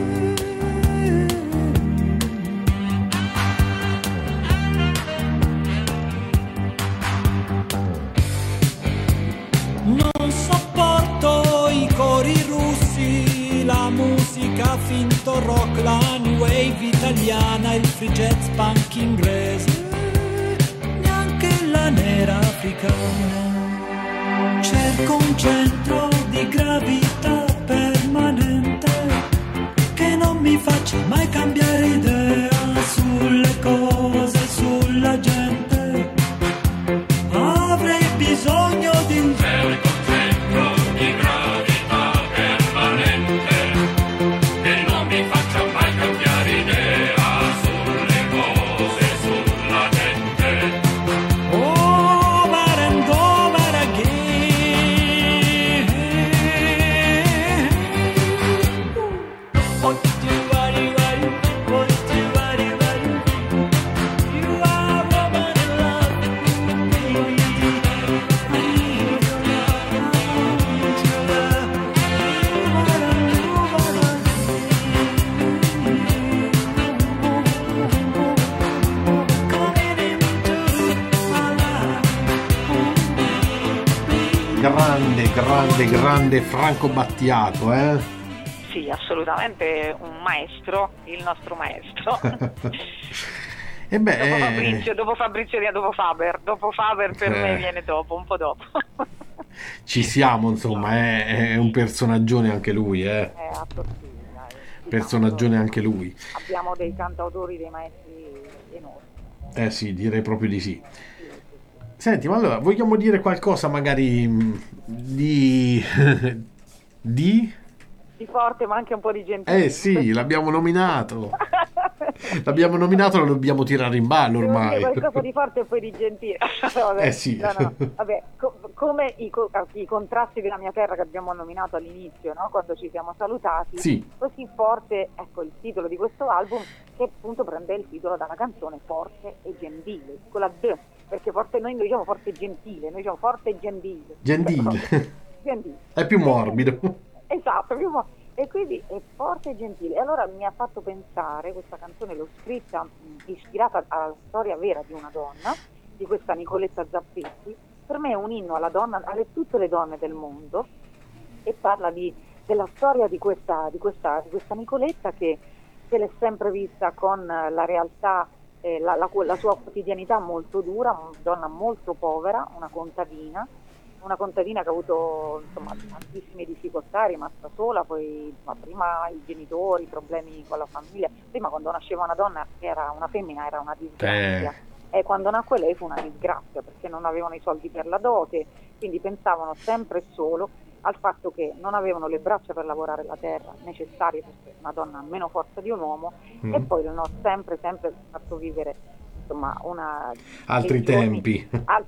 Non sopporto i cori russi, la musica finto rock, la new wave italiana, il free jazz punk inglese, neanche la nera africana. Cerco un centro di gravità permanente che non mi faccia mai cambiare idea sulle cose, sulla gente. Avrei bisogno di un cerco centro di gravità permanente che non mi faccia mai cambiare idea sulle cose, sulla gente. over and over again. What do worry, worry, what do worry, worry. You are woman in love with me. I need your love, I need your love. Coming into my life. Grande Franco Battiato, eh? Sì, assolutamente un maestro, il nostro maestro. E beh, Dopo Fabrizio e dopo Faber per me viene dopo, un po' dopo. ci siamo, insomma, è un personaggione anche lui, personaggione anche lui. Abbiamo dei cantautori, dei maestri enormi. Sì, direi proprio di sì. Senti, ma allora, vogliamo dire qualcosa magari di... di... Di forte ma anche un po' di gentile. Sì, l'abbiamo nominato. Lo dobbiamo tirare in ballo Devo ormai. dire qualcosa di forte e poi di gentile. Vabbè, Sì. no. Vabbè, come i contrasti della mia terra che abbiamo nominato all'inizio, no? Quando ci siamo salutati, Sì. così forte, ecco il titolo di questo album, che appunto prende il titolo dalla canzone Forte e Gentile, con la D, perché forte, noi diciamo forte e gentile, noi diciamo forte e gentile. Gentile. Gentile. È più morbido. Esatto, e quindi è forte e gentile. E allora mi ha fatto pensare, questa canzone l'ho scritta ispirata alla storia vera di una donna, di questa Nicoletta Zappetti. Per me è un inno alla donna, a tutte le donne del mondo, e parla della storia di questa Nicoletta che se l'è sempre vista con la realtà, la sua quotidianità molto dura, una donna molto povera, una contadina che ha avuto insomma tantissime difficoltà, è rimasta sola, poi prima i genitori, i problemi con la famiglia, prima quando nasceva una donna era una femmina, era una disgrazia, e quando nacque lei fu una disgrazia perché non avevano i soldi per la dote, quindi pensavano sempre solo al fatto che non avevano le braccia per lavorare la terra necessarie perché una donna ha meno forza di un uomo, e poi l'hanno sempre fatto vivere insomma altri tempi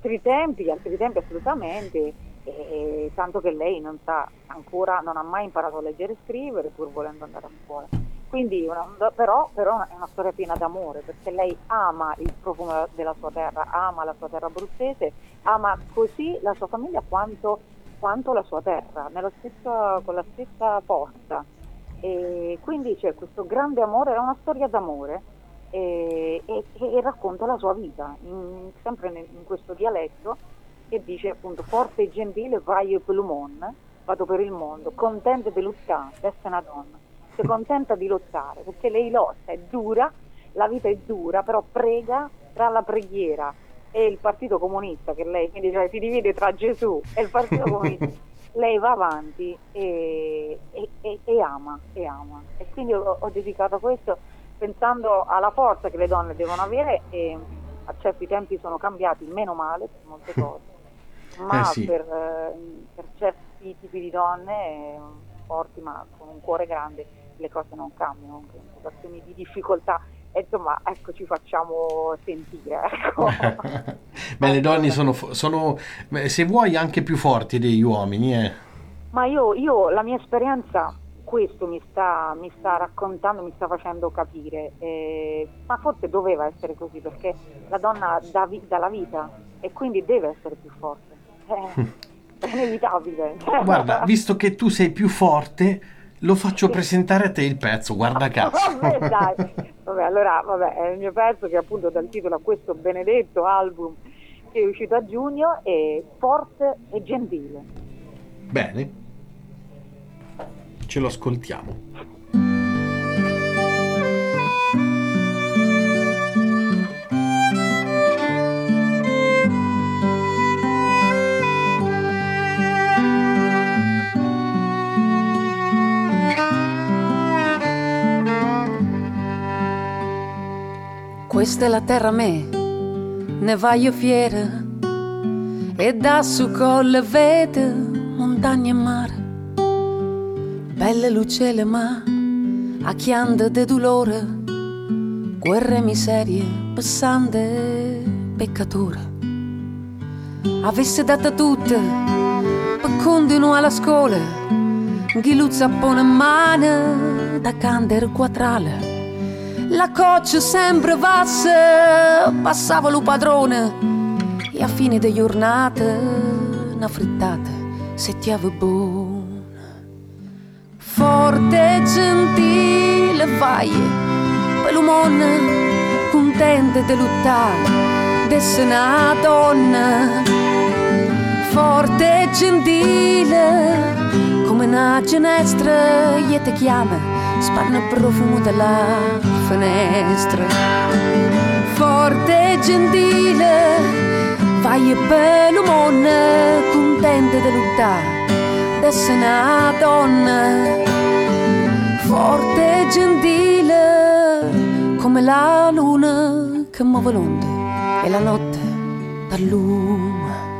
assolutamente, e tanto che lei non ha mai imparato a leggere e scrivere pur volendo andare a scuola, quindi però è una storia piena d'amore, perché lei ama il profumo della sua terra, ama la sua terra abruzzese, ama così la sua famiglia quanto la sua terra, con la stessa forza, e quindi c'è questo grande amore, è una storia d'amore, e racconta la sua vita sempre in questo dialetto, che dice appunto forte e gentile vai per il mondo, vado per il mondo, contenta di lottare, questa è una donna, si contenta di lottare perché lei lotta, è dura, la vita è dura, però prega tra la preghiera e il Partito Comunista, che lei quindi si divide tra Gesù e il Partito Comunista. Lei va avanti e ama, e quindi ho dedicato questo pensando alla forza che le donne devono avere, e a certi tempi sono cambiati, meno male per molte cose, ma sì. per certi tipi di donne forti ma con un cuore grande le cose non cambiano, in situazioni di difficoltà, e insomma ecco ci facciamo sentire, ecco. Beh, le donne sono se vuoi anche più forti degli uomini, Ma io la mia esperienza questo mi sta raccontando, mi sta facendo capire, ma forse doveva essere così, perché la donna dà la vita e quindi deve essere più forte, è inevitabile. Guarda, visto che tu sei più forte, lo faccio presentare a te il pezzo, guarda caso. Vabbè, dai. Vabbè, è il mio pezzo che appunto dà il titolo a questo benedetto album che è uscito a giugno, è Forte e Gentile. Bene, ce lo ascoltiamo. Questa è la terra me, ne vaglio fiera, e da su colle vede montagna e mare, belle lucele ma a chiande de dolore, guerre e miserie, passante peccatore. Avesse data tutte per continuare la scuola, chi luzza pone in mano da candere quattrale. La coccia sempre passava lo padrone, e a fine di giornata una frittata settiava buona. Forte e gentile vai, per l'umone contenta di lottare, d'essere una donna. Forte e gentile come una ginestra, e ti chiama, spanna il profumo della finestra. Forte e gentile vai per l'umone contenta di lottare, d'essere una donna. Forte e gentile come la luna che muove l'onde e la notte dal lume.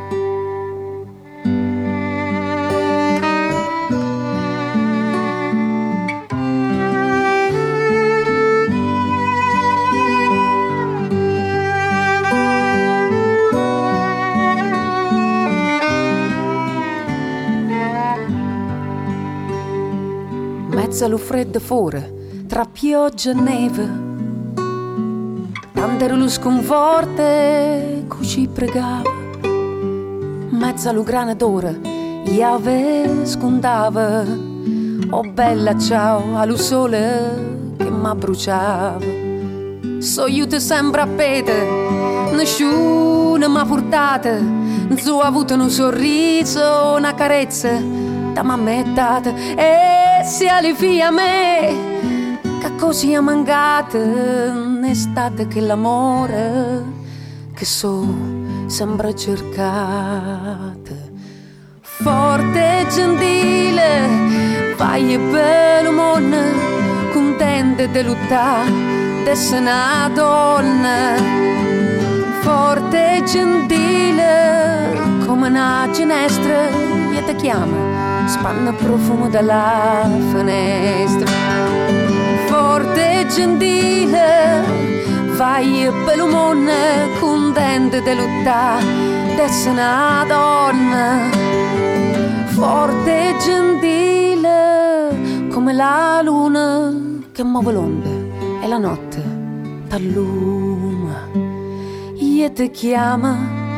Mezzo allo freddo fuori, tra pioggia e neve, tant'era lo sconforte che ci pregava. Mezzo allo grana d'ora, Iave scondava, oh bella ciao, allo sole che m'abbruciava. So io te sempre a pete, nessuno m'ha portata, non so avuto un sorriso, una carezza da mamma e tata. E se alivia a me, che così è mancata un'estate che l'amore che so sembra cercata. Forte e gentile vai per il mondo, contenta di lottare, d'essere una donna. Forte e gentile come una ginestra, e ti chiama, spanna il profumo dalla finestra. Forte e gentile vai per il mondo, contenta di lottare, d'essere una donna. Forte e gentile come la luna che muove l'onde e la notte t'alluma, e ti chiama,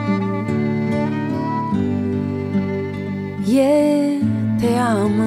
e ti ama.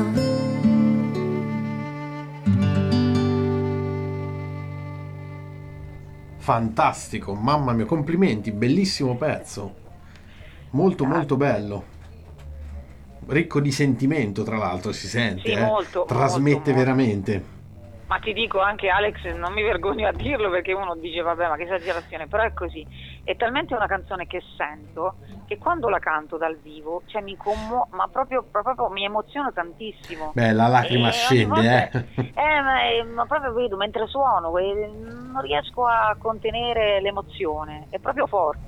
Fantastico, mamma mia, complimenti, bellissimo pezzo, molto bello, ricco di sentimento, tra l'altro si sente, Sì, molto, trasmette molto. veramente. Ma ti dico anche, Alex, non mi vergogno a dirlo perché uno dice vabbè, ma che esagerazione, però è così. È talmente una canzone che sento che quando la canto dal vivo, cioè ma proprio mi emoziono tantissimo. Beh, la lacrima E scende, ma proprio vedo mentre suono, non riesco a contenere l'emozione, è proprio forte.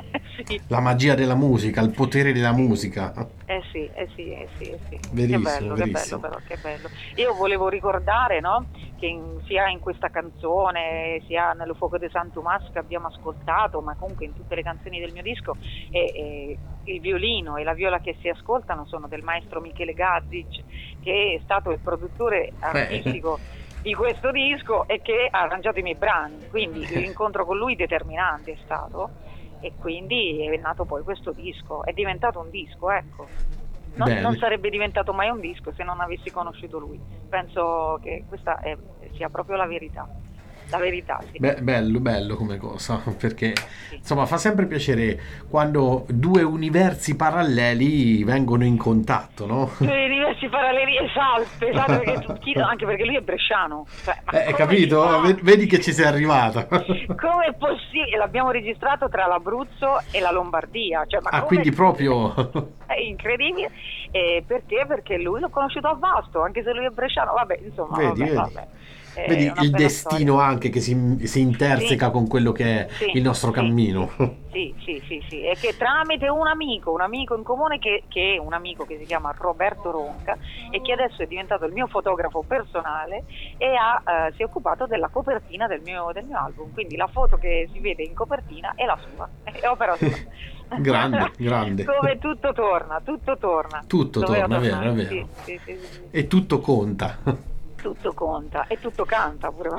Sì. La magia della musica, il potere della musica. Sì. Verissimo, che bello verissimo. però, che bello. Io volevo ricordare, no, che sia in questa canzone, sia nello Fuoco de San Tomás che abbiamo ascoltato, ma comunque in tutte le canzoni del mio disco, il violino e la viola che si ascoltano sono del maestro Michele Gazic, che è stato il produttore artistico di questo disco e che ha arrangiato i miei brani, quindi l'incontro con lui determinante è stato, e quindi è nato poi questo disco, è diventato un disco, ecco. Bene. Non sarebbe diventato mai un disco se non avessi conosciuto lui. Penso che questa sia proprio la verità. La verità, sì. Bello come cosa, perché insomma fa sempre piacere quando due universi paralleli vengono in contatto, no? Due universi paralleli, esatto, perché anche perché lui è bresciano. Cioè, ma come Capito? si fa? Vedi che ci sei arrivata. Come è possibile? L'abbiamo registrato tra l'Abruzzo e la Lombardia. Cioè, ma Quindi proprio... È incredibile. Perché? Perché lui l'ho conosciuto a Vasto, anche se lui è bresciano. Vabbè, insomma, Vedi. vabbè. Vedi È una il bella destino storia. anche che si interseca con quello che è il nostro cammino. Sì, e che tramite un amico in comune che è un amico che si chiama Roberto Ronca e che adesso è diventato il mio fotografo personale e si è occupato della copertina del mio album, quindi la foto che si vede in copertina è la sua, è opera sua. Grande. Come tutto torna. Tutto Doveva torna, è vero, tornare. è vero. Sì. E tutto conta. Tutto conta e tutto canta pure.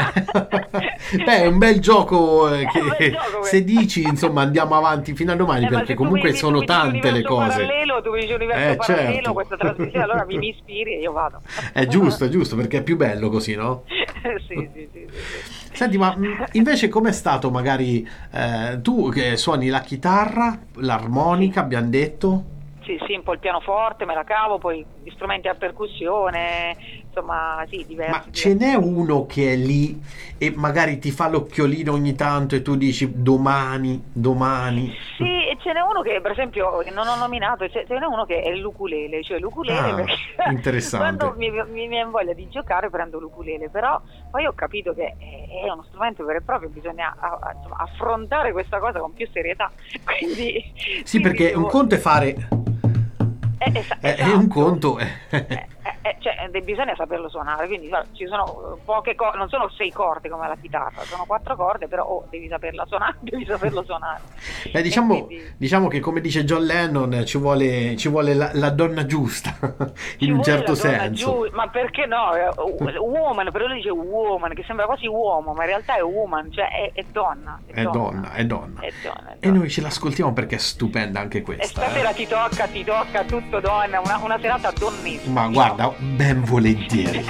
È un bel gioco un che bel gioco, se dici insomma andiamo avanti fino a domani, Ma perché se tu comunque mi sono dici tante le universo cose. parallelo, tu mi dici universo parallelo, certo. questa trasmissione, allora mi ispiri e io vado. È giusto perché è più bello così, no? Sì. Senti, ma invece com'è stato magari tu che suoni la chitarra, l'armonica, abbiamo detto? Sì, un po' il pianoforte, me la cavo, poi gli strumenti a percussione, insomma, sì, diversi. Ma ce n'è uno che è lì e magari ti fa l'occhiolino ogni tanto e tu dici domani? Sì, e ce n'è uno che per esempio che non ho nominato, ce n'è uno che è l'ukulele, cioè l'ukulele perché interessante. quando mi viene voglia di giocare prendo l'ukulele, però poi ho capito che è uno strumento vero e proprio, bisogna insomma, affrontare questa cosa con più serietà. Quindi Perché un conto è fare... esatto. un conto cioè, bisogna saperlo suonare, quindi guarda, ci sono poche corde, non sono 6 corde come la chitarra, sono 4 corde, però devi saperlo suonare. Diciamo che come dice John Lennon ci vuole la donna giusta in un certo senso. Ma perché no? Woman, però lui dice woman, che sembra quasi uomo, ma in realtà è woman, cioè è donna. È donna. E noi ce l'ascoltiamo perché è stupenda anche E questa. stasera ti tocca tutto donna, una serata donnissima. Ma guarda, ben volentieri.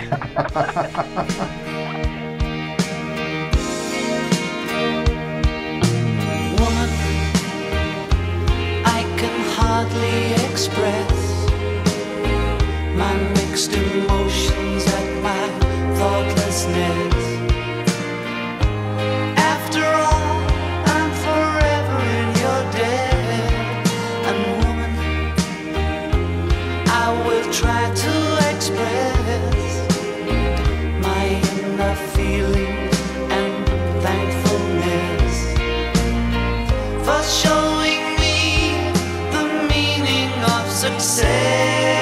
Woman, I can hardly express my mixed emotions at my thoughtlessness. After all, I'm forever in your debt. And woman, I will try to express my inner feelings and thankfulness for showing me the meaning of success.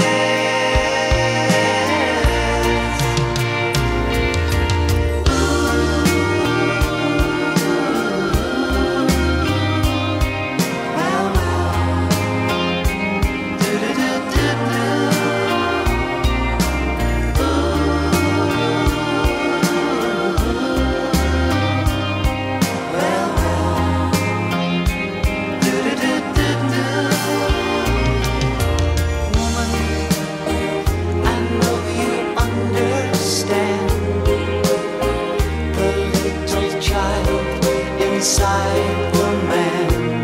Inside the man.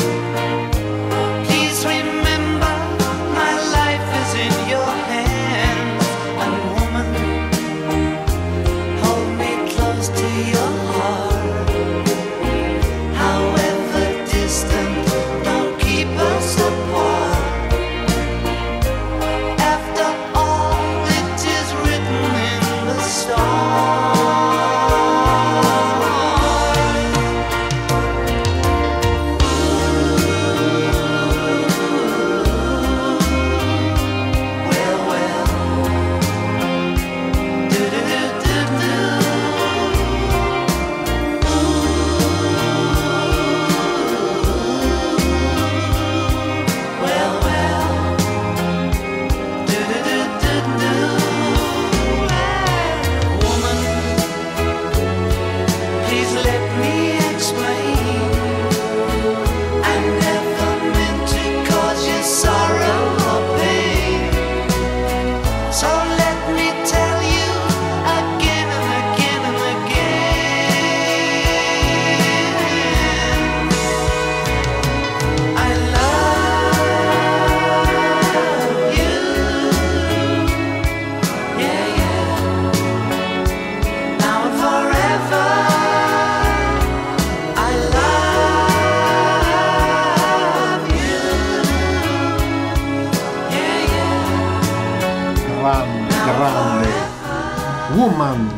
Please remember my life is in your hands. And woman, hold me close to your heart. However distant, don't keep us apart. After all, it is written in the stars.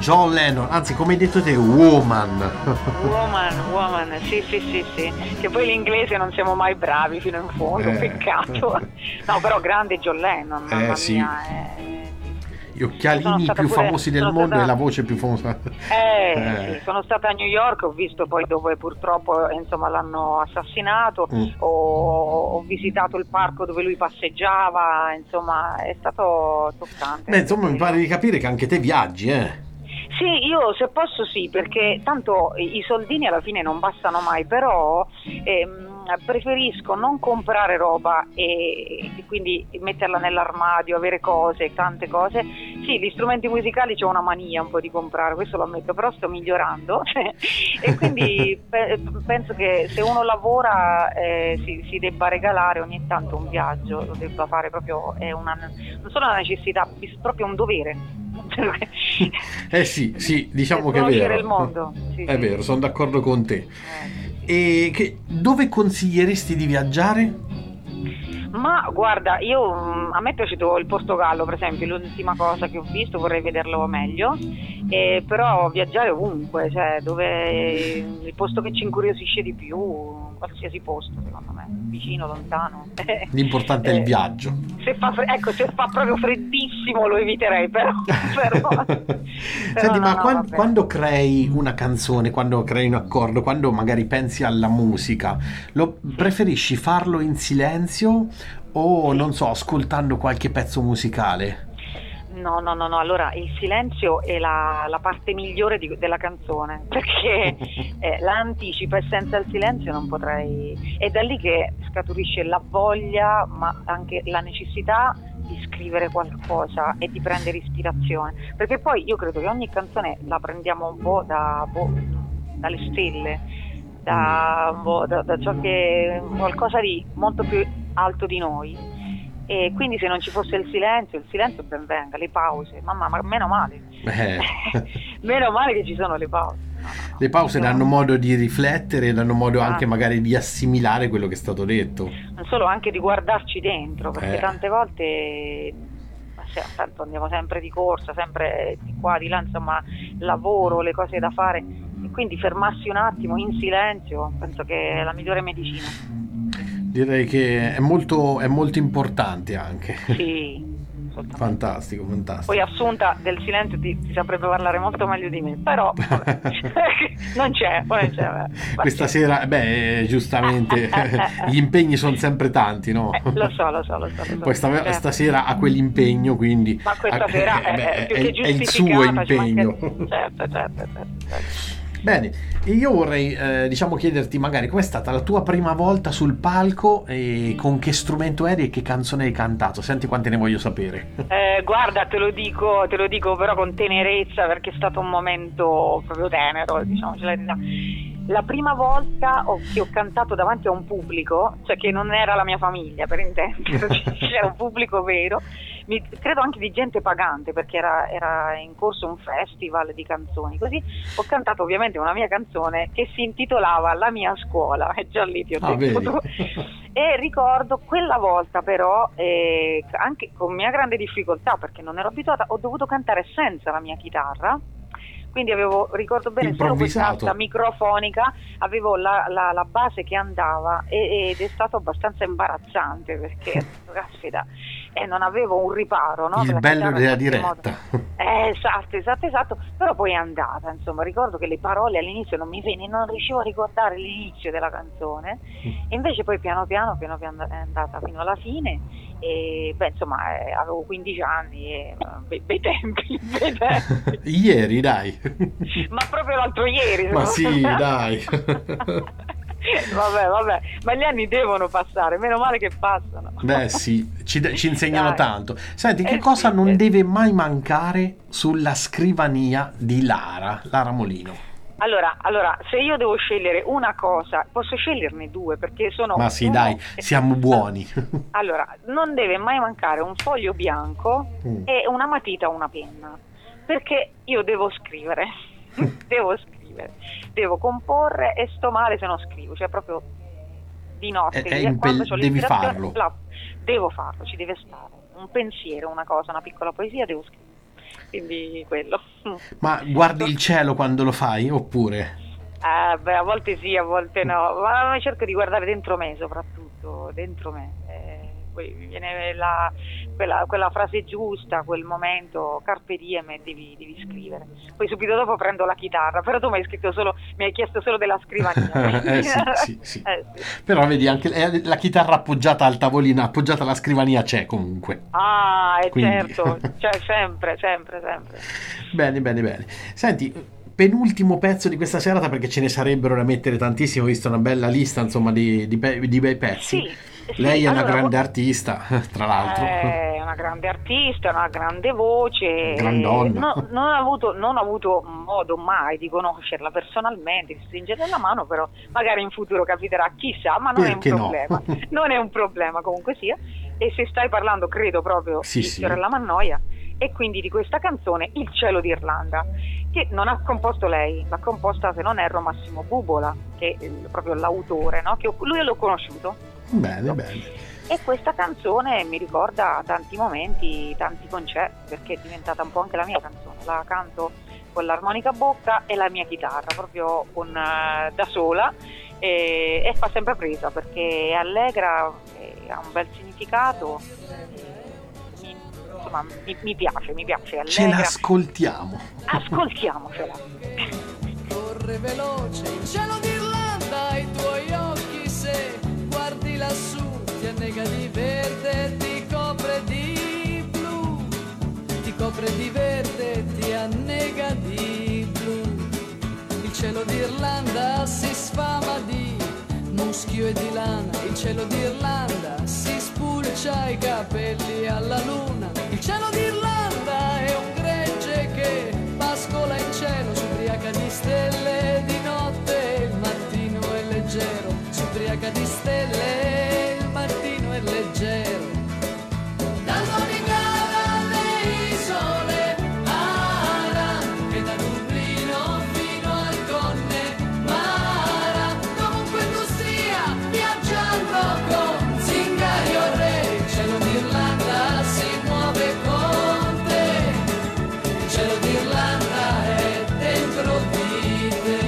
John Lennon, anzi come hai detto te, Woman. Woman, sì, che poi l'inglese non siamo mai bravi fino in fondo, peccato. No, però grande John Lennon, mamma Sì. mia. Gli occhialini più famosi del mondo e la voce più famosa. Sì, sono stata a New York, ho visto poi dove purtroppo insomma l'hanno assassinato, ho visitato il parco dove lui passeggiava, insomma è stato toccante. Beh, insomma mi pare di capire che anche te viaggi, Sì, io se posso sì, perché tanto i soldini alla fine non bastano mai, però preferisco non comprare roba e quindi metterla nell'armadio, avere cose, tante cose. Sì, gli strumenti musicali c'ho una mania un po' di comprare, questo lo ammetto, però sto migliorando e quindi penso che se uno lavora si debba regalare ogni tanto un viaggio, lo debba fare proprio, non solo una necessità, proprio un dovere. Sì, diciamo che è conoscere vero. il mondo. Sì, È vero, sono d'accordo con te. E dove consiglieresti di viaggiare? Ma guarda, a me è piaciuto il Portogallo, per esempio, l'ultima cosa che ho visto, vorrei vederlo meglio, però viaggiare ovunque, cioè il posto che ci incuriosisce di più, qualsiasi posto secondo me, vicino, lontano. L'importante è il viaggio. Se fa proprio freddissimo lo eviterei, però Senti, no, ma vabbè. quando crei una canzone, quando crei un accordo, quando magari pensi alla musica, preferisci farlo in silenzio o non so, ascoltando qualche pezzo musicale? No, allora il silenzio è la parte migliore della canzone, perché la anticipa e senza il silenzio non potrei. È da lì che scaturisce la voglia, ma anche la necessità di scrivere qualcosa e di prendere ispirazione, perché poi io credo che ogni canzone la prendiamo un po' dalle stelle, da ciò che è qualcosa di molto più alto di noi. E quindi se non ci fosse il silenzio ben venga, le pause, mamma, ma meno male. Meno male che ci sono le pause. Le pause danno modo di riflettere, danno modo anche magari di assimilare quello che è stato detto. Non solo, anche di guardarci dentro, perché tante volte tanto andiamo sempre di corsa, sempre di qua, di là, insomma, lavoro, le cose da fare, e quindi fermarsi un attimo in silenzio penso che è la migliore medicina. Direi che è molto importante anche. Sì, fantastico. Poi Assunta del silenzio ti saprebbe parlare molto meglio di me, però vabbè. non c'è. Questa sera, giustamente gli impegni sono sempre tanti, no? Lo so. Poi stasera ha quell'impegno, quindi ma questa sera è più che è il suo impegno. Certo. Bene, io vorrei chiederti magari com'è stata la tua prima volta sul palco e con che strumento eri e che canzone hai cantato. Senti quante ne voglio sapere. Guarda, te lo dico però con tenerezza, perché è stato un momento proprio tenero, diciamoci la verità. La prima volta che ho cantato davanti a un pubblico, cioè che non era la mia famiglia, per intenderci, c'era un pubblico vero, credo anche di gente pagante, perché era in corso un festival di canzoni, così ho cantato ovviamente una mia canzone che si intitolava La mia scuola, e già lì ti ho detto. E ricordo quella volta però, anche con mia grande difficoltà, perché non ero abituata, ho dovuto cantare senza la mia chitarra. Quindi ricordo bene, solo questa microfonica, avevo la base che andava ed è stato abbastanza imbarazzante, perché caspita, non avevo un riparo, no? Il bello della diretta. Esatto, però poi è andata, insomma, ricordo che le parole all'inizio non riuscivo a ricordare l'inizio della canzone, e invece poi piano piano è andata fino alla fine, e avevo 15 anni e bei tempi. Ieri, dai. Ma proprio l'altro ieri. Ma sì, dai. Vabbè, ma gli anni devono passare, meno male che passano. Beh sì, ci insegnano tanto. Senti, che cosa non deve mai mancare sulla scrivania di Lara Molino? Allora, se io devo scegliere una cosa, posso sceglierne due, perché sono... Ma sì, dai, siamo buoni. Allora, non deve mai mancare un foglio bianco e una matita o una penna, perché io devo scrivere, devo comporre, e sto male se non scrivo, cioè proprio di notte, quando c'ho devi l'ispirazione, farlo. devo farlo, ci deve stare un pensiero, una cosa, una piccola poesia, devo scrivere. quindi quello. Ma guardi il cielo quando lo fai oppure? Beh, a volte sì, a volte no, ma cerco di guardare dentro me, soprattutto dentro me. Poi mi viene quella frase giusta, quel momento, carpe diem, e devi scrivere. Poi subito dopo prendo la chitarra, però tu mi hai chiesto solo della scrivania. Sì. Però vedi, anche la chitarra appoggiata al tavolino, appoggiata alla scrivania c'è comunque. Quindi. Certo, cioè sempre. Bene. Senti, penultimo pezzo di questa serata, perché ce ne sarebbero da mettere tantissimo, ho visto una bella lista, insomma, di bei pezzi. Sì, Lei è una allora, grande artista, tra l'altro. È una grande artista, una grande voce. Grandonna. Non ho avuto modo mai di conoscerla personalmente, di stringere la mano, però magari in futuro capiterà, chissà, ma non Perché è un no? problema. Non è un problema, comunque sia. E se stai parlando, credo proprio Sì. di Fiorella Mannoia, e quindi di questa canzone, Il cielo d'Irlanda, che non ha composto lei, l'ha composta, se non erro, Massimo Bubola, che è proprio l'autore, no? Che lui l'ho conosciuto. Bene. E questa canzone mi ricorda tanti momenti, tanti concerti, perché è diventata un po' anche la mia canzone. La canto con l'armonica a bocca e la mia chitarra, proprio da sola, e fa sempre presa, perché è allegra, ha un bel significato. Insomma, mi piace, allegra. Ce l'ascoltiamo. Ascoltiamocela. Corre veloce il cielo d'Irlanda, i tuoi occhi, se guardi lassù, ti annega di verde, ti copre di blu, ti copre di verde, ti annega di blu. Il cielo d'Irlanda si sfama di muschio e di lana, il cielo d'Irlanda si spulcia i capelli alla luna. Il cielo d'Irlanda è un gregge che pascola in cielo, s'ubriaca di stelle di notte, il mattino è leggero, s'ubriaca di stelle, il mattino è leggero. Dal Donegal alle isole Aran e da Dublino fino al Connemara, dovunque tu stia viaggiando con zingari o re, il cielo d'Irlanda si muove con te, il cielo d'Irlanda è dentro di te.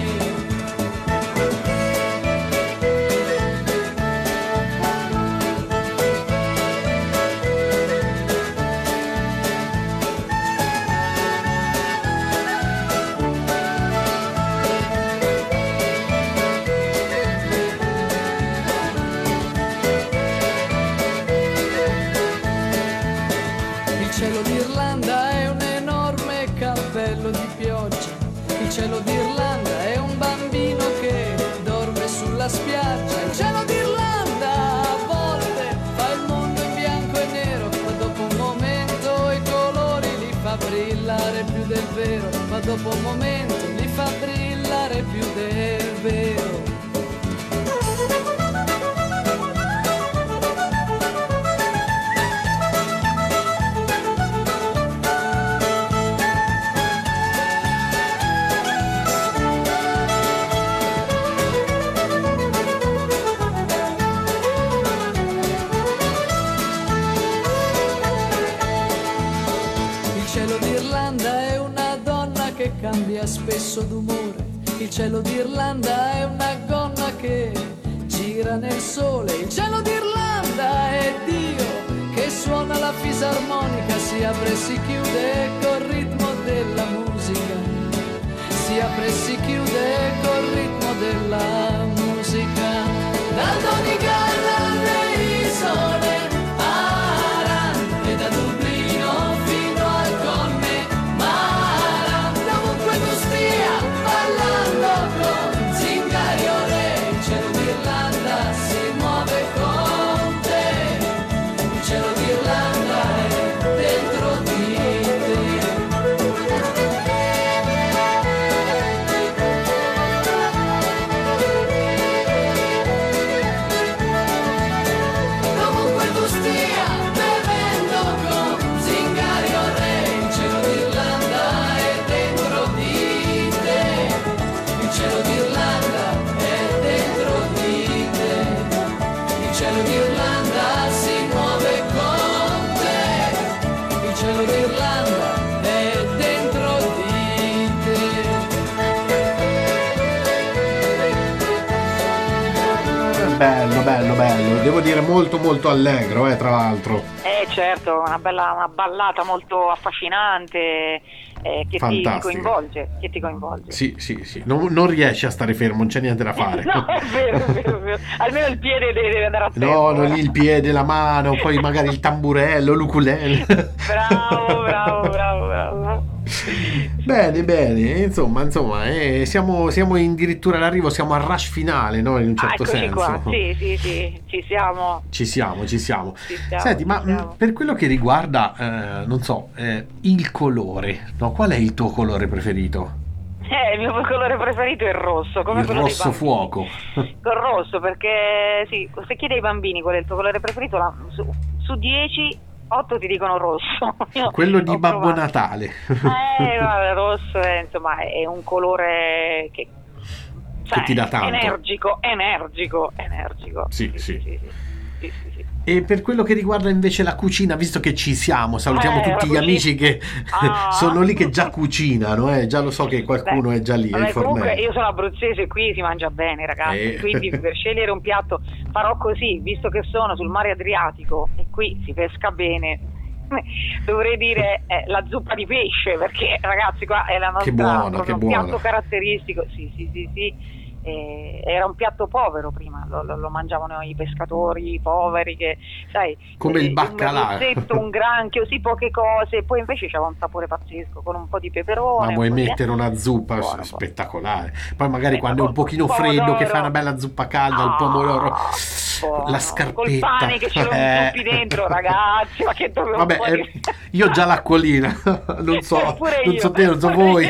Il cielo d'Irlanda è un enorme cappello di pioggia. Il cielo d'Irlanda è un bambino che dorme sulla spiaggia. Il cielo d'Irlanda a volte fa il mondo in bianco e nero, ma dopo un momento i colori li fa brillare più del vero, ma dopo un momento li fa brillare più del vero. Il cielo d'Irlanda è una donna che cambia spesso d'umore. Il cielo d'Irlanda è una gonna che gira nel sole. Il cielo d'Irlanda è Dio che suona la fisarmonica, si apre e si chiude col ritmo della musica, si apre e si chiude col ritmo della musica. Dal Donegal alle isole Aran e da Dublino fino al Connemara, dovunque tu stia ballando con zingari o re, il cielo d'Irlanda si muove con te, il cielo d'Irlanda è dentro di te. bello. Devo dire molto molto allegro, tra l'altro. Certo, una ballata molto affascinante, che ti Fantastica. coinvolge. Sì. Non riesci a stare fermo, non c'è niente da fare. No, è vero. Almeno il piede deve andare a tempo. No, non lì il piede, la mano, poi magari il tamburello, l'ukulele. Bravo. Bene, insomma, siamo addirittura all'arrivo, siamo al rush finale, no? In un certo Eccoci senso. qua, sì, ci siamo. Ci siamo. Senti, Ci ma siamo. per quello che riguarda, non so, il colore, no? Qual è il tuo colore preferito? Il mio colore preferito è il rosso, come Il quello rosso dei bambini. fuoco. Col rosso, perché sì, se chiedi ai bambini qual è il tuo colore preferito, su 10, 8 ti dicono rosso. Io Quello di ho Babbo provato. Natale. Guarda, il rosso è un colore che ti dà tanto. energico. Sì. Sì. E per quello che riguarda invece la cucina, visto che ci siamo, salutiamo tutti la gli amici che Ah. sono lì che già cucinano, già lo so che qualcuno è già lì, è il Comunque fornello. io sono abruzzese e qui si mangia bene, ragazzi, quindi per scegliere un piatto farò così, visto che sono sul mare Adriatico e qui si pesca bene. Dovrei dire la zuppa di pesce, perché ragazzi qua è la nostra proprio un piatto caratteristico. Sì. Era un piatto povero prima, lo mangiavano i pescatori poveri, che sai, come il baccalà, un merluzzetto, un granchio, sì, poche cose, poi invece c'era un sapore pazzesco con un po' di peperone. Ma vuoi mettere una zuppa buono. spettacolare, poi magari quando è un pochino freddo, che fa una bella zuppa calda, il pomodoro, la scarpetta, col pane che ce lo zuppi dentro, ragazzi, ma che dovevo vabbè, io ho già l'acquolina, non so te, non so voi.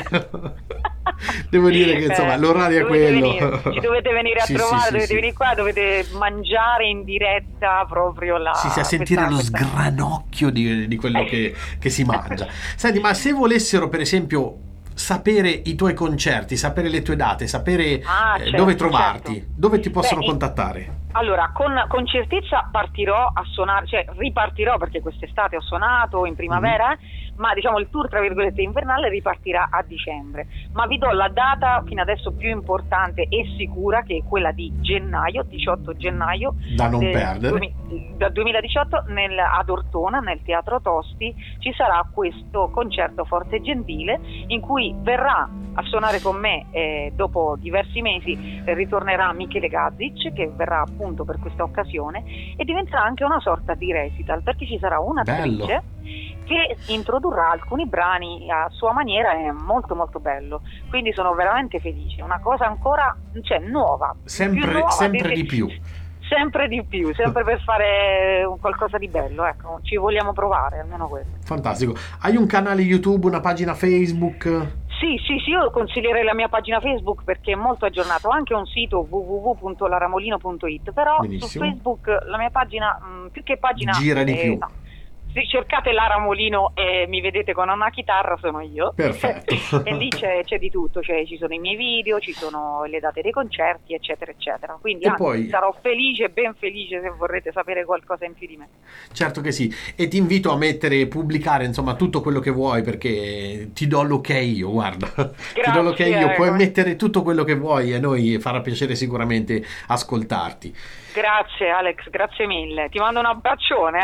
Devo dire che insomma l'orario è quello. Ci dovete venire a trovare, dovete sì. venire qua, dovete mangiare in diretta proprio la. Sì, a sentire lo sgranocchio di quello che si mangia. Senti, ma se volessero per esempio sapere i tuoi concerti, sapere le tue date, sapere dove trovarti, certo. Dove ti possono contattare? Allora, con certezza partirò a suonare, cioè ripartirò, perché quest'estate ho suonato in primavera, ma diciamo il tour tra virgolette invernale ripartirà a dicembre. Ma vi do la data fino adesso più importante e sicura, che è quella di gennaio, 18 gennaio. Da non perdere. Da 2018 ad Ortona, nel Teatro Tosti, ci sarà questo concerto Forte e Gentile, in cui verrà a suonare con me, dopo diversi mesi ritornerà Michele Gazic, che verrà appunto per questa occasione, e diventerà anche una sorta di recital, perché ci sarà un'attrice che introdurrà alcuni brani a sua maniera. È molto molto bello, quindi sono veramente felice, una cosa ancora nuova, sempre di più, sempre per fare qualcosa di bello, ecco, ci vogliamo provare, almeno questo. Fantastico. Hai un canale YouTube, una pagina Facebook? Sì, io consiglierei la mia pagina Facebook, perché è molto aggiornato, ho anche un sito www.laramolino.it, però Benissimo. Su Facebook la mia pagina, più che pagina, gira di più. no. Se cercate Lara Molino e mi vedete con una chitarra, sono io. Perfetto. E lì c'è di tutto, ci sono i miei video, ci sono le date dei concerti, eccetera eccetera. Quindi poi sarò ben felice se vorrete sapere qualcosa in più di me. Certo che sì, e ti invito a pubblicare insomma tutto quello che vuoi, perché ti do l'ok io, guarda. Ti do l'ok io, puoi mettere tutto quello che vuoi e noi farà piacere sicuramente ascoltarti. Grazie Alex, grazie mille, ti mando un abbraccione.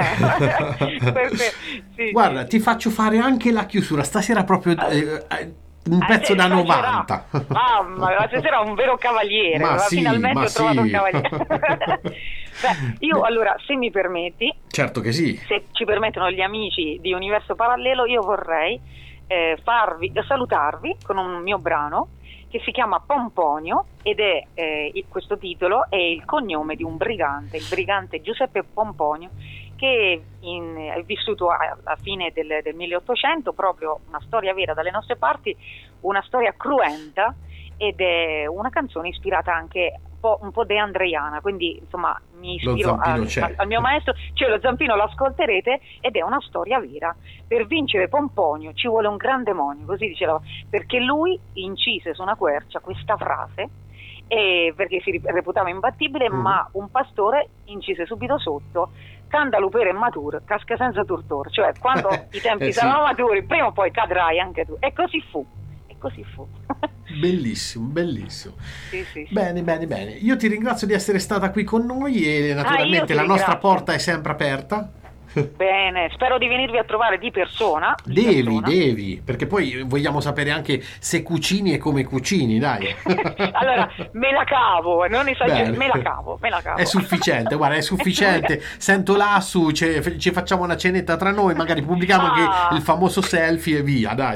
Sì, guarda, ti faccio fare anche la chiusura stasera, proprio un pezzo da 90. Mamma, stasera un vero cavaliere, finalmente ho trovato un cavaliere. Io allora, se mi permetti, certo che sì, se ci permettono gli amici di Universo Parallelo, io vorrei salutarvi con un mio brano che si chiama Pomponio, ed è questo titolo è il cognome di un brigante, il brigante Giuseppe Pomponio, che è vissuto alla fine del 1800, proprio una storia vera dalle nostre parti, una storia cruenta, ed è una canzone ispirata anche un po' deandreiana, quindi insomma mi ispiro al mio maestro, cioè lo Zampino lo ascolterete, ed è una storia vera. Per vincere Pomponio ci vuole un gran demonio, così diceva, perché lui incise su una quercia questa frase, perché si reputava imbattibile, ma un pastore incise subito sotto: canda lupere e matur, casca senza turtor, cioè quando i tempi saranno maturi prima o poi cadrai anche tu. E così fu. Bellissimo, bellissimo. Sì. Bene. Io ti ringrazio di essere stata qui con noi e naturalmente io la ti nostra ringrazio. porta è sempre aperta. Bene, spero di venirvi a trovare di persona. Devi, perché poi vogliamo sapere anche se cucini e come cucini, dai. Allora, me la cavo, non esagero, Bene. me la cavo. È sufficiente, guarda, è sufficiente. Sento lassù, ci facciamo una cenetta tra noi, magari pubblichiamo anche il famoso selfie e via, dai.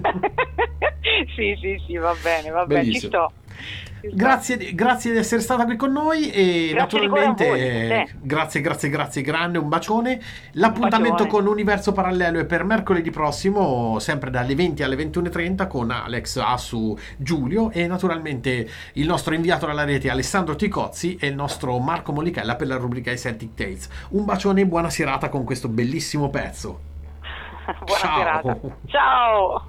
Sì, va bene, ci Bellissimo. sto. Grazie di essere stata qui con noi e Grazie di cuore a naturalmente voi, grazie grande, un bacione. L'appuntamento bacione. con Universo Parallelo è per mercoledì prossimo, sempre dalle 20 alle 21:30 con Alex, Assu, Giulio e naturalmente il nostro inviato alla rete Alessandro Ticozzi e il nostro Marco Mollicella per la rubrica I Celtic Tales. Un bacione e buona serata con questo bellissimo pezzo. Buona Ciao. serata. Ciao.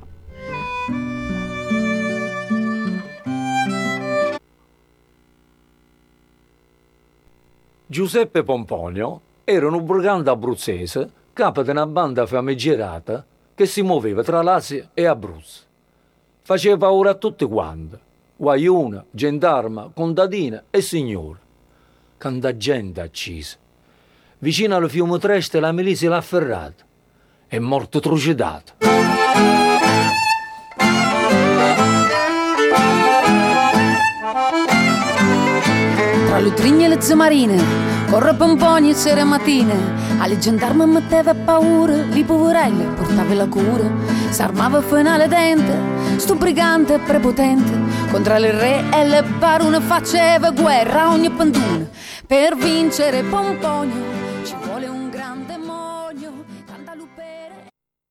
Giuseppe Pomponio era un brigante abruzzese, capo di una banda famigerata che si muoveva tra Lazio e Abruzzo. Faceva paura a tutti quanti, guaiuna, gendarma, contadina e signore. Quanta gente accisa. Vicino al fiume Treste la milizia l'ha afferrato. È morto trucidato. Tra le trigne e le zamarine, corre pomponi e sere mattine, alle gendarme metteva paura, li poverelli portava la cura, s'armava fino alle dente, sto brigante prepotente, contro il re e le barone faceva guerra a ogni pandune, per vincere Pomponio ci vuole un grande